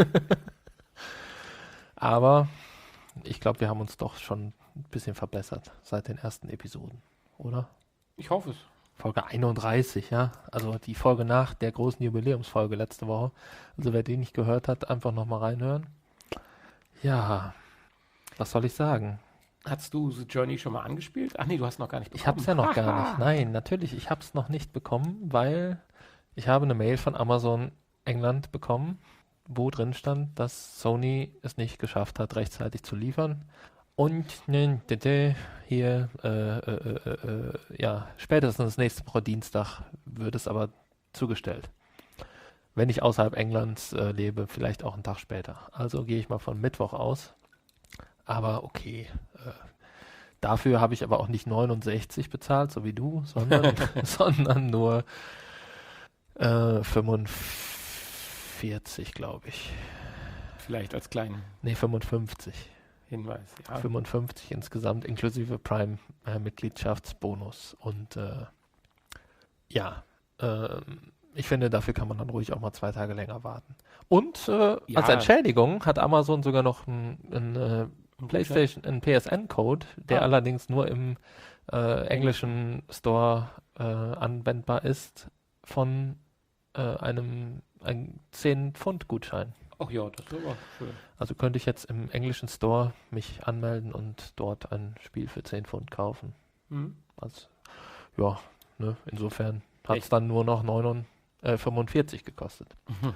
Aber ich glaube, wir haben uns doch schon ein bisschen verbessert seit den ersten Episoden, oder? Ich hoffe es. Folge einunddreißig, ja. Also die Folge nach der großen Jubiläumsfolge letzte Woche. Also wer die nicht gehört hat, einfach nochmal reinhören. Ja, was soll ich sagen? Hast du The Journey schon mal angespielt? Ach nee, du hast noch gar nicht Ich habe es ja noch gar nicht. Nein, natürlich, ich habe es noch nicht bekommen, weil ich habe eine Mail von Amazon England bekommen, wo drin stand, dass Sony es nicht geschafft hat, rechtzeitig zu liefern. Und ne, de, de, hier, äh, äh, äh, äh, ja, spätestens nächste Woche Dienstag wird es aber zugestellt. Wenn ich außerhalb Englands äh, lebe, vielleicht auch einen Tag später. Also gehe ich mal von Mittwoch aus. Aber okay, äh, dafür habe ich aber auch nicht neunundsechzig bezahlt, so wie du, sondern, sondern nur äh, fünfundvierzig, glaube ich. Vielleicht als kleinen Nee, fünfundfünfzig. Hinweis. Ja. fünfundfünfzig insgesamt, inklusive Prime-Mitgliedschaftsbonus. Und äh, ja, ähm, ich finde, dafür kann man dann ruhig auch mal zwei Tage länger warten. Und äh, Ja. als Entschädigung hat Amazon sogar noch einen äh, PlayStation, einen P S N-Code, der Ah. allerdings nur im äh, englischen Store äh, anwendbar ist, von äh, einem, einem zehn-Pfund-Gutschein. Ach ja, das ist aber schön. Also könnte ich jetzt im englischen Store mich anmelden und dort ein Spiel für zehn Pfund kaufen. Hm. Also, ja, ne, insofern hat es Echt? dann nur noch neun, äh, fünfundvierzig gekostet.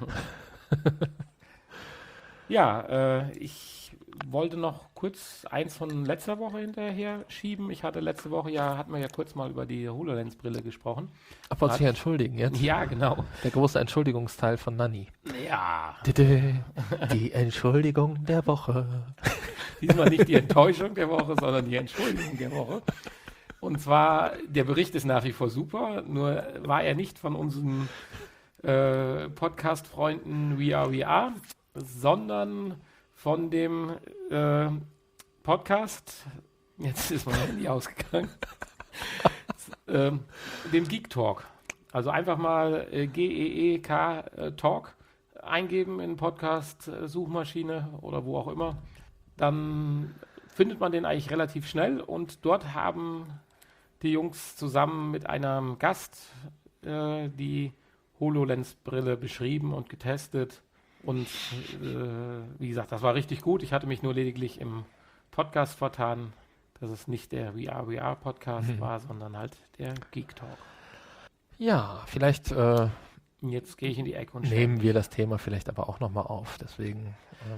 Ja, äh, ich wollte noch kurz eins von letzter Woche hinterher schieben. Ich hatte letzte Woche ja, hatten wir ja kurz mal über die HoloLens-Brille gesprochen. Ach, wollte Hat- sich entschuldigen jetzt? Ja, genau. Der große Entschuldigungsteil von Nanni. Ja, Dede, die Entschuldigung der Woche. diesmal nicht die Enttäuschung der Woche, sondern die Entschuldigung der Woche. Und zwar, der Bericht ist nach wie vor super, nur war er nicht von unseren äh, Podcast-Freunden We Are We Are, sondern von dem äh, Podcast, jetzt ist mein Handy ausgegangen, ähm, dem Geek Talk. Also einfach mal äh, G E E K äh, Talk eingeben in Podcast-Suchmaschine oder wo auch immer. Dann findet man den eigentlich relativ schnell und dort haben die Jungs zusammen mit einem Gast äh, die HoloLens-Brille beschrieben und getestet. Und äh, wie gesagt, das war richtig gut. Ich hatte mich nur lediglich im Podcast vertan, dass es nicht der We Are We Are Podcast Mhm. war, sondern halt der Geek Talk. Ja, vielleicht äh, Und jetzt gehe ich in die Ecke und nehmen wir das Thema vielleicht aber auch nochmal auf. Deswegen, ähm,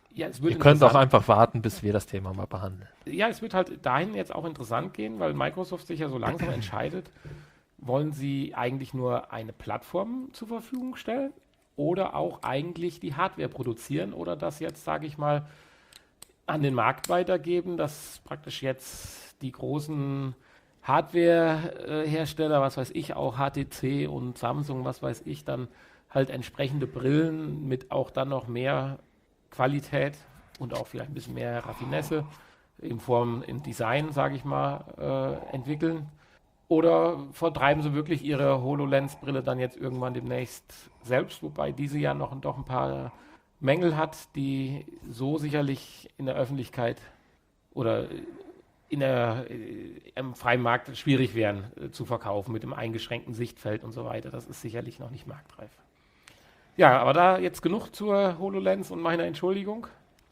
Ja, es wird Ihr könnt auch einfach warten, bis wir das Thema mal behandeln. Ja, es wird halt dahin jetzt auch interessant gehen, weil Microsoft sich ja so langsam entscheidet, wollen sie eigentlich nur eine Plattform zur Verfügung stellen oder auch eigentlich die Hardware produzieren oder das jetzt, sage ich mal, an den Markt weitergeben, dass praktisch jetzt die großen Hardware-Hersteller, was weiß ich, auch H T C und Samsung, was weiß ich, dann halt entsprechende Brillen mit auch dann noch mehr Qualität und auch vielleicht ein bisschen mehr Raffinesse in Form, im Design, sage ich mal, äh, entwickeln. Oder vertreiben sie wirklich ihre HoloLens-Brille dann jetzt irgendwann demnächst selbst, wobei diese ja noch doch ein paar Mängel hat, die so sicherlich in der Öffentlichkeit oder in der, äh, im freien Markt schwierig wären äh, zu verkaufen mit dem eingeschränkten Sichtfeld und so weiter. Das ist sicherlich noch nicht marktreif. Ja, aber da jetzt genug zur HoloLens und meiner Entschuldigung.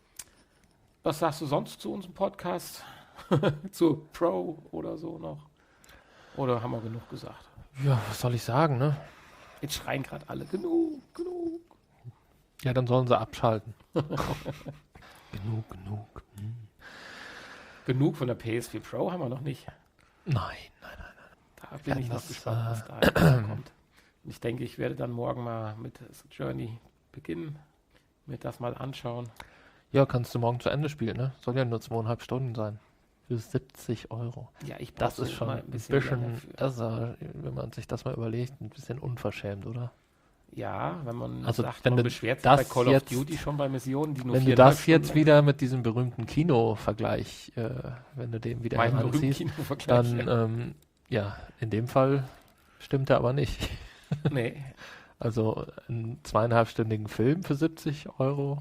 Was sagst du sonst zu unserem Podcast? Zur Pro oder so noch? Oder haben wir genug gesagt? Ja, was soll ich sagen, ne? Jetzt schreien gerade alle, genug, genug. Ja, dann sollen sie abschalten. genug, genug. Hm. Genug von der P S vier Pro haben wir noch nicht. Nein, nein, nein. Da bin Ja, ich noch das, gespannt, was äh, da kommt. Und ich denke, ich werde dann morgen mal mit Journey beginnen, mir das mal anschauen. Ja, kannst du morgen zu Ende spielen, ne? Soll ja nur zweieinhalb Stunden sein. Für siebzig Euro. Ja, ich Das brauche ist schon mal ein bisschen, länger für- das ist, äh, wenn man sich das mal überlegt, ein bisschen unverschämt, oder? Ja, wenn man Also, sagt, wenn man du beschwert sich das bei Call of jetzt- Duty schon bei Missionen, die nur Wenn du viereinhalb das jetzt Stunden- wieder mit diesem berühmten Kino-Vergleich, äh, wenn du den wieder meinen berühmten heranziehst, Kinovergleich. dann, ähm, ja, in dem Fall stimmt er aber nicht. nee, Also einen zweieinhalbstündigen Film für siebzig Euro,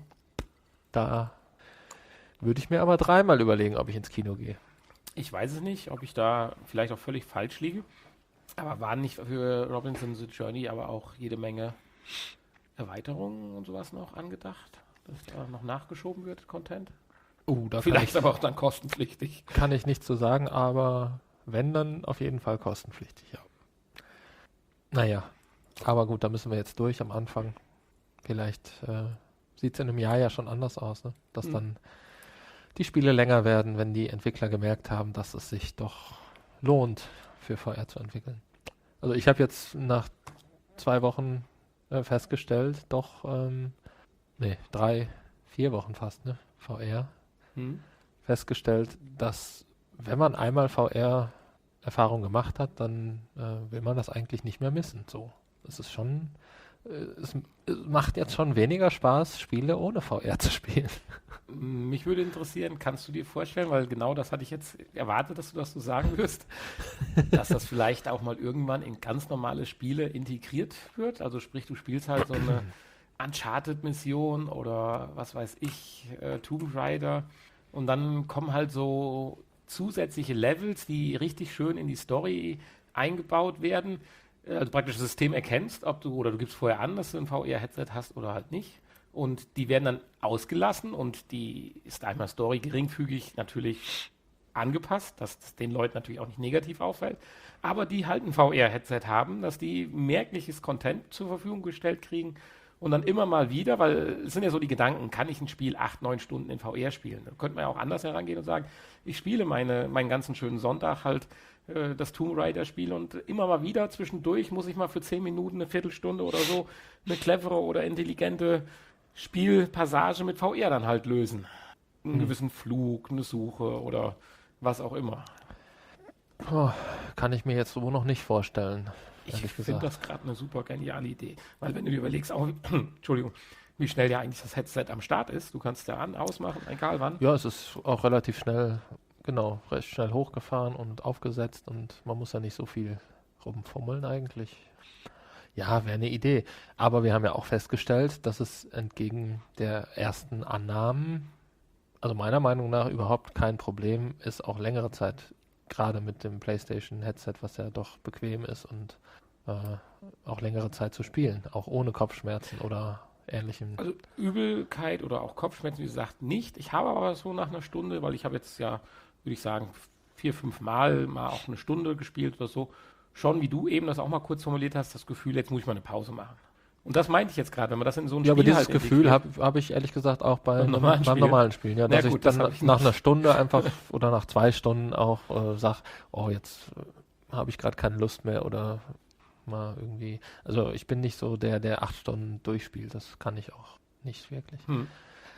da würde ich mir aber dreimal überlegen, ob ich ins Kino gehe. ich weiß es nicht, ob ich da vielleicht auch völlig falsch liege. Aber waren nicht für Robinson the Journey aber auch jede Menge Erweiterungen und sowas noch angedacht? Dass da noch nachgeschoben wird, Content? Uh, da Vielleicht kann aber auch dann kostenpflichtig. ich, kann ich nichts zu sagen, aber wenn, dann auf jeden Fall kostenpflichtig, ja. Naja, aber gut, da müssen wir jetzt durch am Anfang. Vielleicht äh, sieht es in einem Jahr ja schon anders aus, ne? Dass Mhm. dann die Spiele länger werden, wenn die Entwickler gemerkt haben, dass es sich doch lohnt, für V R zu entwickeln. Also ich habe jetzt nach zwei Wochen äh, festgestellt, doch, ähm, nee, drei, vier Wochen fast, ne, V R, Hm? festgestellt, dass wenn man einmal V R-Erfahrung gemacht hat, dann äh, will man das eigentlich nicht mehr missen. So, es ist schon, äh, es, es macht jetzt schon weniger Spaß, Spiele ohne V R zu spielen. Mich würde interessieren, kannst du dir vorstellen, weil genau das hatte ich jetzt erwartet, dass du das so sagen wirst, dass das vielleicht auch mal irgendwann in ganz normale Spiele integriert wird? Also sprich, du spielst halt so eine Uncharted-Mission oder was weiß ich, äh, Tomb Raider und dann kommen halt so zusätzliche Levels, die richtig schön in die Story eingebaut werden. Äh, Also praktisch das System erkennst, ob du oder du gibst vorher an, dass du ein V R-Headset hast oder halt nicht. Und die werden dann ausgelassen und die ist einmal Story geringfügig natürlich angepasst, dass das den Leuten natürlich auch nicht negativ auffällt, aber die halt ein V R-Headset haben, dass die merkliches Content zur Verfügung gestellt kriegen und dann immer mal wieder, weil es sind ja so die Gedanken, kann ich ein Spiel acht, neun Stunden in V R spielen? Da könnte man ja auch anders herangehen und sagen, ich spiele meine, meinen ganzen schönen Sonntag halt äh, das Tomb Raider-Spiel und immer mal wieder zwischendurch muss ich mal für zehn Minuten, eine Viertelstunde oder so eine clevere oder intelligente Spielpassage mit V R dann halt lösen. Einen Mhm. gewissen Flug, eine Suche oder was auch immer. Oh, kann ich mir jetzt so noch nicht vorstellen, Ich ehrlich finde gesagt. das gerade eine super geniale Idee. Weil wenn du dir überlegst, auch, Entschuldigung, wie schnell ja eigentlich das Headset am Start ist, du kannst ja an, ausmachen, egal wann. Ja, es ist auch relativ schnell, genau, recht schnell hochgefahren und aufgesetzt und man muss ja nicht so viel rumfummeln eigentlich. Ja, wäre eine Idee. Aber wir haben ja auch festgestellt, dass es entgegen der ersten Annahmen, also meiner Meinung nach überhaupt kein Problem ist, auch längere Zeit, gerade mit dem PlayStation-Headset, was ja doch bequem ist und äh, auch längere Zeit zu spielen, auch ohne Kopfschmerzen oder ähnlichem. Also Übelkeit oder auch Kopfschmerzen, wie gesagt, nicht. Ich habe aber so nach einer Stunde, weil ich habe jetzt ja, würde ich sagen, vier, fünf Mal mal auch eine Stunde gespielt oder so, schon wie du eben das auch mal kurz formuliert hast, das Gefühl, jetzt muss ich mal eine Pause machen. Und das meinte ich jetzt gerade, wenn man das in so ein Ja, Spiel aber dieses halt Gefühl habe hab ich ehrlich gesagt auch bei Beim normalen beim Spiel. normalen Spielen. Ja, Na dass gut, ich das dann hab ich nach nicht. einer Stunde einfach oder nach zwei Stunden auch äh, sage, oh, jetzt äh, habe ich gerade keine Lust mehr oder mal irgendwie. Also ich bin nicht so der, der acht Stunden durchspielt. Das kann ich auch nicht wirklich. Hm.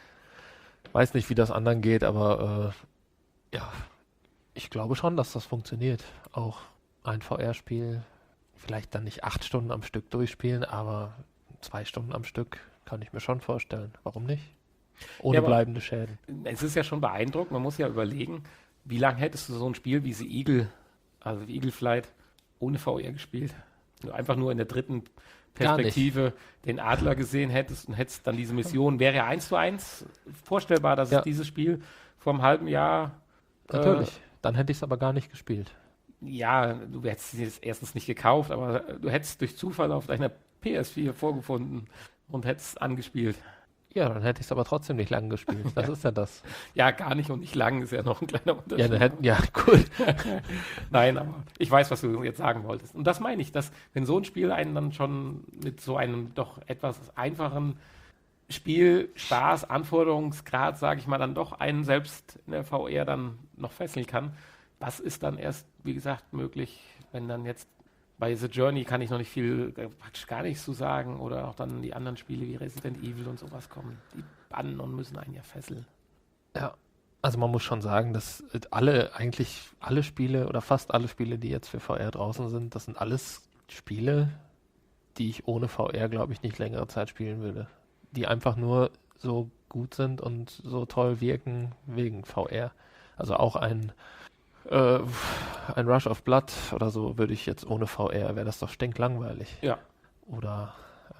Weiß nicht, wie das anderen geht, aber äh, ja, ich glaube schon, dass das funktioniert. Auch ein V R-Spiel, vielleicht dann nicht acht Stunden am Stück durchspielen, aber zwei Stunden am Stück kann ich mir schon vorstellen. Warum nicht? Ohne Ja, aber bleibende Schäden. Es ist ja schon beeindruckend, man muss ja überlegen, wie lange hättest du so ein Spiel wie The Eagle, also wie Eagle Flight, ohne V R gespielt? Wenn du einfach nur in der dritten Gar nicht. Perspektive den Adler gesehen hättest und hättest dann diese Mission, wäre ja eins zu eins vorstellbar, dass Ja. es dieses Spiel vor einem halben Jahr Natürlich. Dann hätte ich es aber gar nicht gespielt. Äh, ja, du hättest es erstens nicht gekauft, aber du hättest durch Zufall auf deiner P S vier vorgefunden und hättest angespielt. Ja, dann hätte ich es aber trotzdem nicht lang gespielt. Das ist ja das. Ja, gar nicht und nicht lang, ist ja noch ein kleiner Unterschied. Ja, dann hätten, ja, gut. Nein, aber ich weiß, was du jetzt sagen wolltest. Und das meine ich, dass wenn so ein Spiel einen dann schon mit so einem doch etwas einfachen Spiel, Spaß, Anforderungsgrad, sage ich mal, dann doch einen selbst in der V R dann noch fesseln kann, was ist dann erst, wie gesagt, möglich, wenn dann jetzt bei The Journey kann ich noch nicht viel, äh, praktisch gar nichts zu sagen, oder auch dann die anderen Spiele wie Resident Evil und sowas kommen, die bannen und müssen einen ja fesseln. Ja, also man muss schon sagen, dass alle, eigentlich alle Spiele oder fast alle Spiele, die jetzt für V R draußen sind, das sind alles Spiele, die ich ohne V R, glaube ich, nicht längere Zeit spielen würde. Die einfach nur so gut sind und so toll wirken wegen V R. Also auch ein äh, ein Rush of Blood oder so würde ich jetzt ohne V R, wäre das doch stinklangweilig. Ja. Oder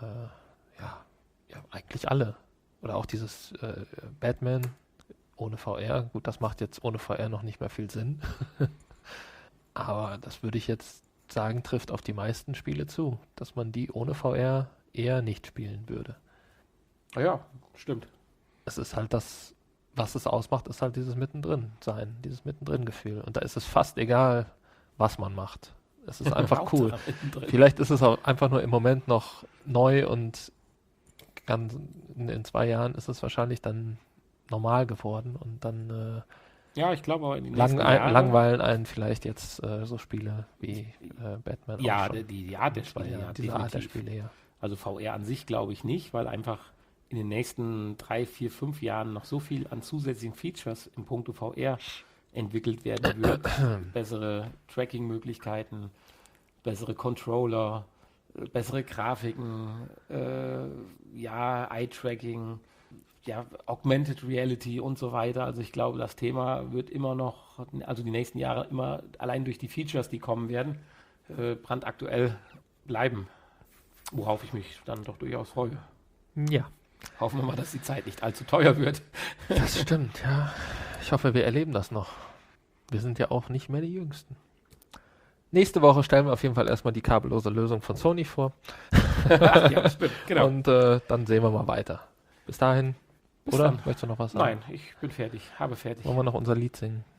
äh, ja, ja, eigentlich alle. Oder auch dieses äh, Batman ohne V R. Gut, das macht jetzt ohne V R noch nicht mehr viel Sinn. Aber das würde ich jetzt sagen, trifft auf die meisten Spiele zu, dass man die ohne V R eher nicht spielen würde. Ah ja, stimmt. Es ist halt das, was es ausmacht, ist halt dieses Mittendrin sein, dieses Mittendrin-Gefühl. Und da ist es fast egal, was man macht. Es ist einfach cool. Vielleicht ist es auch einfach nur im Moment noch neu und ganz in, in zwei Jahren ist es wahrscheinlich dann normal geworden und dann äh, Ja, ich glaube aber in den lang, nächsten ein, Jahren... langweilen einen vielleicht jetzt äh, so Spiele wie äh, Batman. Ja, auch schon. die, die Art der In zwei Spiele, Jahren, ja, diese Art der definitiv. Spiele, ja. Also V R an sich glaube ich nicht, weil einfach in den nächsten drei, vier, fünf Jahren noch so viel an zusätzlichen Features im Punkto V R entwickelt werden wird. Bessere Tracking-Möglichkeiten, bessere Controller, äh, bessere Grafiken, äh, ja, Eye-Tracking, ja, Augmented Reality und so weiter. Also ich glaube, das Thema wird immer noch, also die nächsten Jahre immer allein durch die Features, die kommen werden, äh, brandaktuell bleiben. Worauf ich mich dann doch durchaus freue. Ja, Hoffen wir mal, dass die Zeit nicht allzu teuer wird. das stimmt, ja. Ich hoffe, wir erleben das noch. Wir sind ja auch nicht mehr die Jüngsten. Nächste Woche stellen wir auf jeden Fall erstmal die kabellose Lösung von Sony vor. Ach, ja, stimmt, genau. Und äh, dann sehen wir mal weiter. Bis dahin. Bis Oder? dann. Möchtest du noch was sagen? Nein, ich bin fertig, habe fertig. Wollen wir noch unser Lied singen?